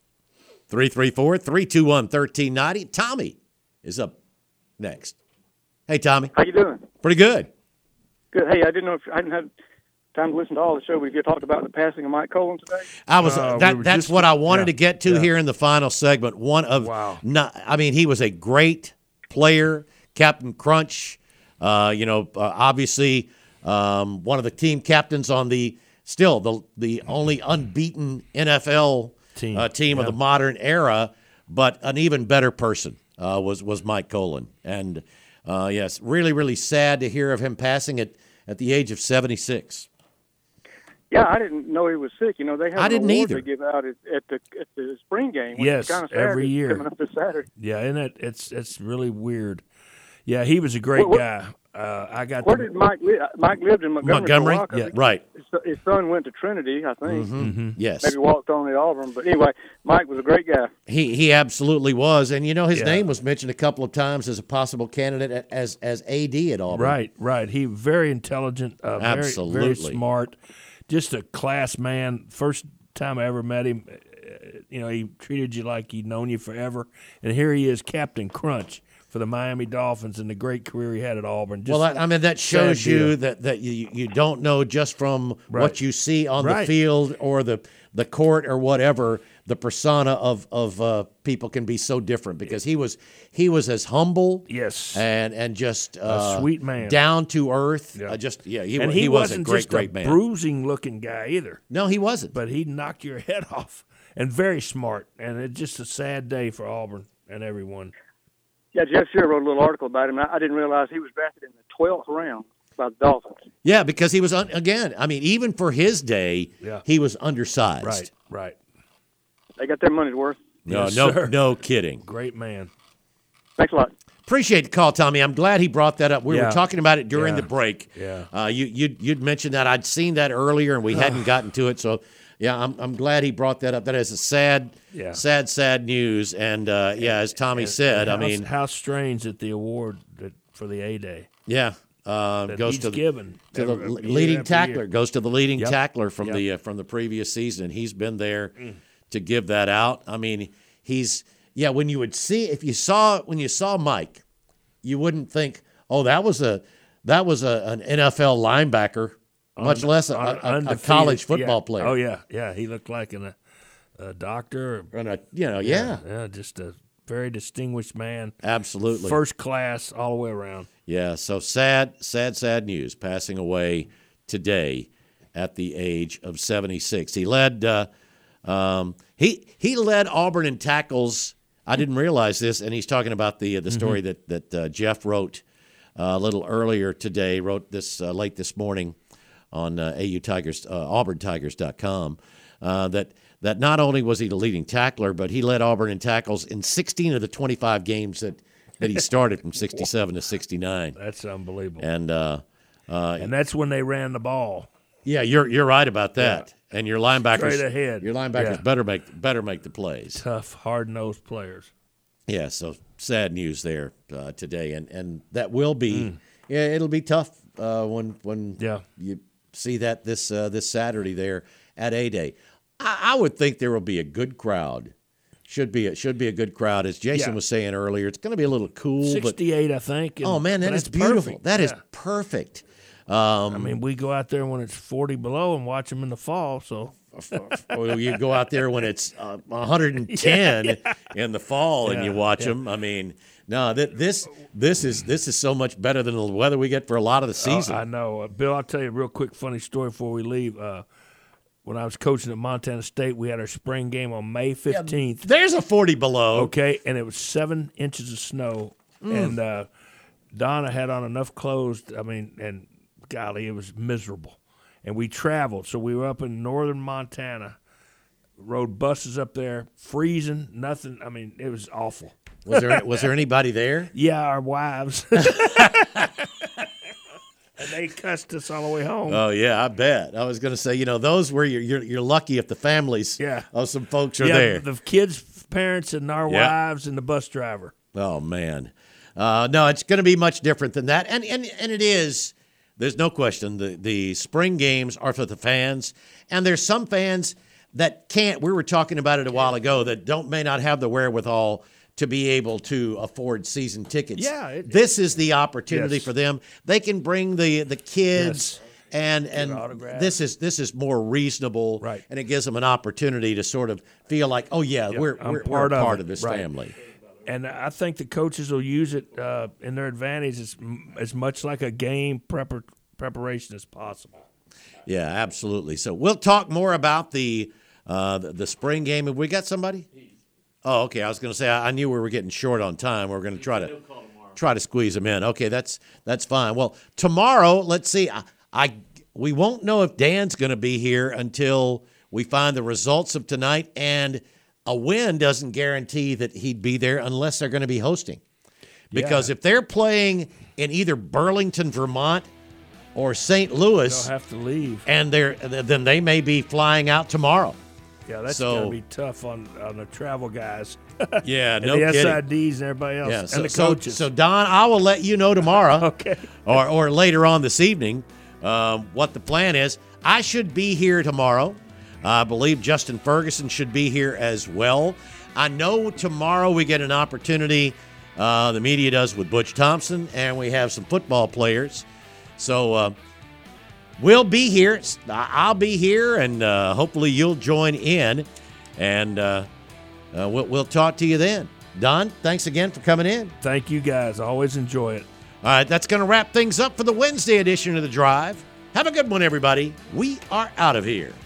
334-321-1390. Tommy is up next. Hey, Tommy. How you doing? Pretty good. Good. Hey, I didn't know if I hadn't had time to listen to all the show. We talked about the passing of Mike Colon today. That's what I wanted to get to here in the final segment. He was a great player, Captain Crunch. Obviously, one of the team captains on the only unbeaten NFL team of the modern era, but an even better person was Mike Colon. And yes, really, really sad to hear of him passing at the age of 76. Yeah, I didn't know he was sick. They had an award to give out at the spring game. Which is kind of sad. Every year coming up this Saturday. Yeah, and it's really weird. Yeah, he was a great guy. Where did Mike live? Mike lived in Montgomery. Yeah, right. His son went to Trinity, I think. Mm-hmm. Yes. Maybe walked on the Auburn. But anyway, Mike was a great guy. He absolutely was. And, his name was mentioned a couple of times as a possible candidate as AD at Auburn. Right. He very intelligent, absolutely. very smart, just a class man. First time I ever met him, he treated you like he'd known you forever. And here he is, Captain Crunch for the Miami Dolphins and the great career he had at Auburn. That shows you that you don't know just from what you see on the field or the court or whatever. The persona of people can be so different because he was as humble, and just a sweet man, down to earth. He was a great man. Bruising looking guy either. No, he wasn't. But he'd knock your head off, and very smart. And it's just a sad day for Auburn and everyone. Yeah, Jeff Shearer wrote a little article about him. I didn't realize he was drafted in the 12th round by the Dolphins. Yeah, because he was, even for his day, he was undersized. Right. They got their money's worth. No kidding. Great man. Thanks a lot. Appreciate the call, Tommy. I'm glad he brought that up. We were talking about it during the break. Yeah. You'd mentioned that. I'd seen that earlier, and we hadn't gotten to it. So, I'm glad he brought that up. That is a sad news. And as Tommy said, how strange that the award for the A-Day. Yeah. Goes to the leading tackler. Goes to the leading tackler from the previous season. He's been there to give that out. When you saw Mike, you wouldn't think, oh, that was an NFL linebacker, much less a college football player. Oh yeah. He looked like a doctor, just a very distinguished man. Absolutely, first class all the way around. Yeah. So sad news. Passing away today at the age of 76. He led. He led Auburn in tackles. I didn't realize this, and he's talking about the story that Jeff wrote a little earlier today. Wrote this late this morning on AuburnTigers.com. That not only was he the leading tackler, but he led Auburn in tackles in 16 of the 25 games that he started from 67 to 69. That's unbelievable. And that's when they ran the ball. Yeah, you're right about that. Yeah. And your linebackers straight ahead. Your linebackers better make the plays. Tough, hard-nosed players. Yeah, so sad news there today, and that will be it'll be tough when you see that this Saturday there at A-Day. I would think there will be a good crowd. Should be a good crowd, as Jason was saying earlier. It's going to be a little cool. 68, I think. Oh man, that is beautiful. Perfect. That is perfect. We go out there when it's 40 below and watch them in the fall. So you go out there when it's 110 in the fall and you watch them. No, this is so much better than the weather we get for a lot of the season. I know, Bill. I'll tell you a real quick funny story before we leave. When I was coaching at Montana State, we had our spring game on May 15th. There's a 40 below. Okay, and it was 7 inches of snow, and Donna had on enough clothes. And golly, it was miserable. And we traveled. So we were up in northern Montana, rode buses up there, freezing, nothing. It was awful. Was there anybody there? Yeah, our wives. And they cussed us all the way home. Oh, yeah, I bet. I was going to say, those where you're lucky if the families of some folks are there. The kids' parents and our wives and the bus driver. Oh, man. No, it's going to be much different than that. And it is. There's no question. The spring games are for the fans. And there's some fans that can't. We were talking about it a while ago that may not have the wherewithal to be able to afford season tickets. Yeah. This is the opportunity for them. They can bring the kids And this is more reasonable, right? And it gives them an opportunity to sort of feel like, oh yeah, we're part of this family. And I think the coaches will use it in their advantage as much like a game preparation as possible. Yeah, absolutely. So we'll talk more about the spring game. Have we got somebody? Oh, okay. I was going to say I knew we were getting short on time. We're going to try to squeeze them in. Okay, that's fine. Well, tomorrow, let's see. We won't know if Dan's going to be here until we find the results of tonight, and a win doesn't guarantee that he'd be there unless they're going to be hosting. Because if they're playing in either Burlington, Vermont, or St. Louis, they'll have to leave, and then they may be flying out tomorrow. Yeah, that's going to be tough on the travel guys. Yeah, and no the kidding. SIDs and everybody else, Yeah, and the coaches. So Don, I will let you know tomorrow, okay, or later on this evening, what the plan is. I should be here tomorrow. I believe Justin Ferguson should be here as well. I know tomorrow we get an opportunity, the media does, with Butch Thompson, and we have some football players. So we'll be here. I'll be here, and hopefully you'll join in, and we'll talk to you then. Don, thanks again for coming in. Thank you, guys. I always enjoy it. All right, that's going to wrap things up for the Wednesday edition of The Drive. Have a good one, everybody. We are out of here.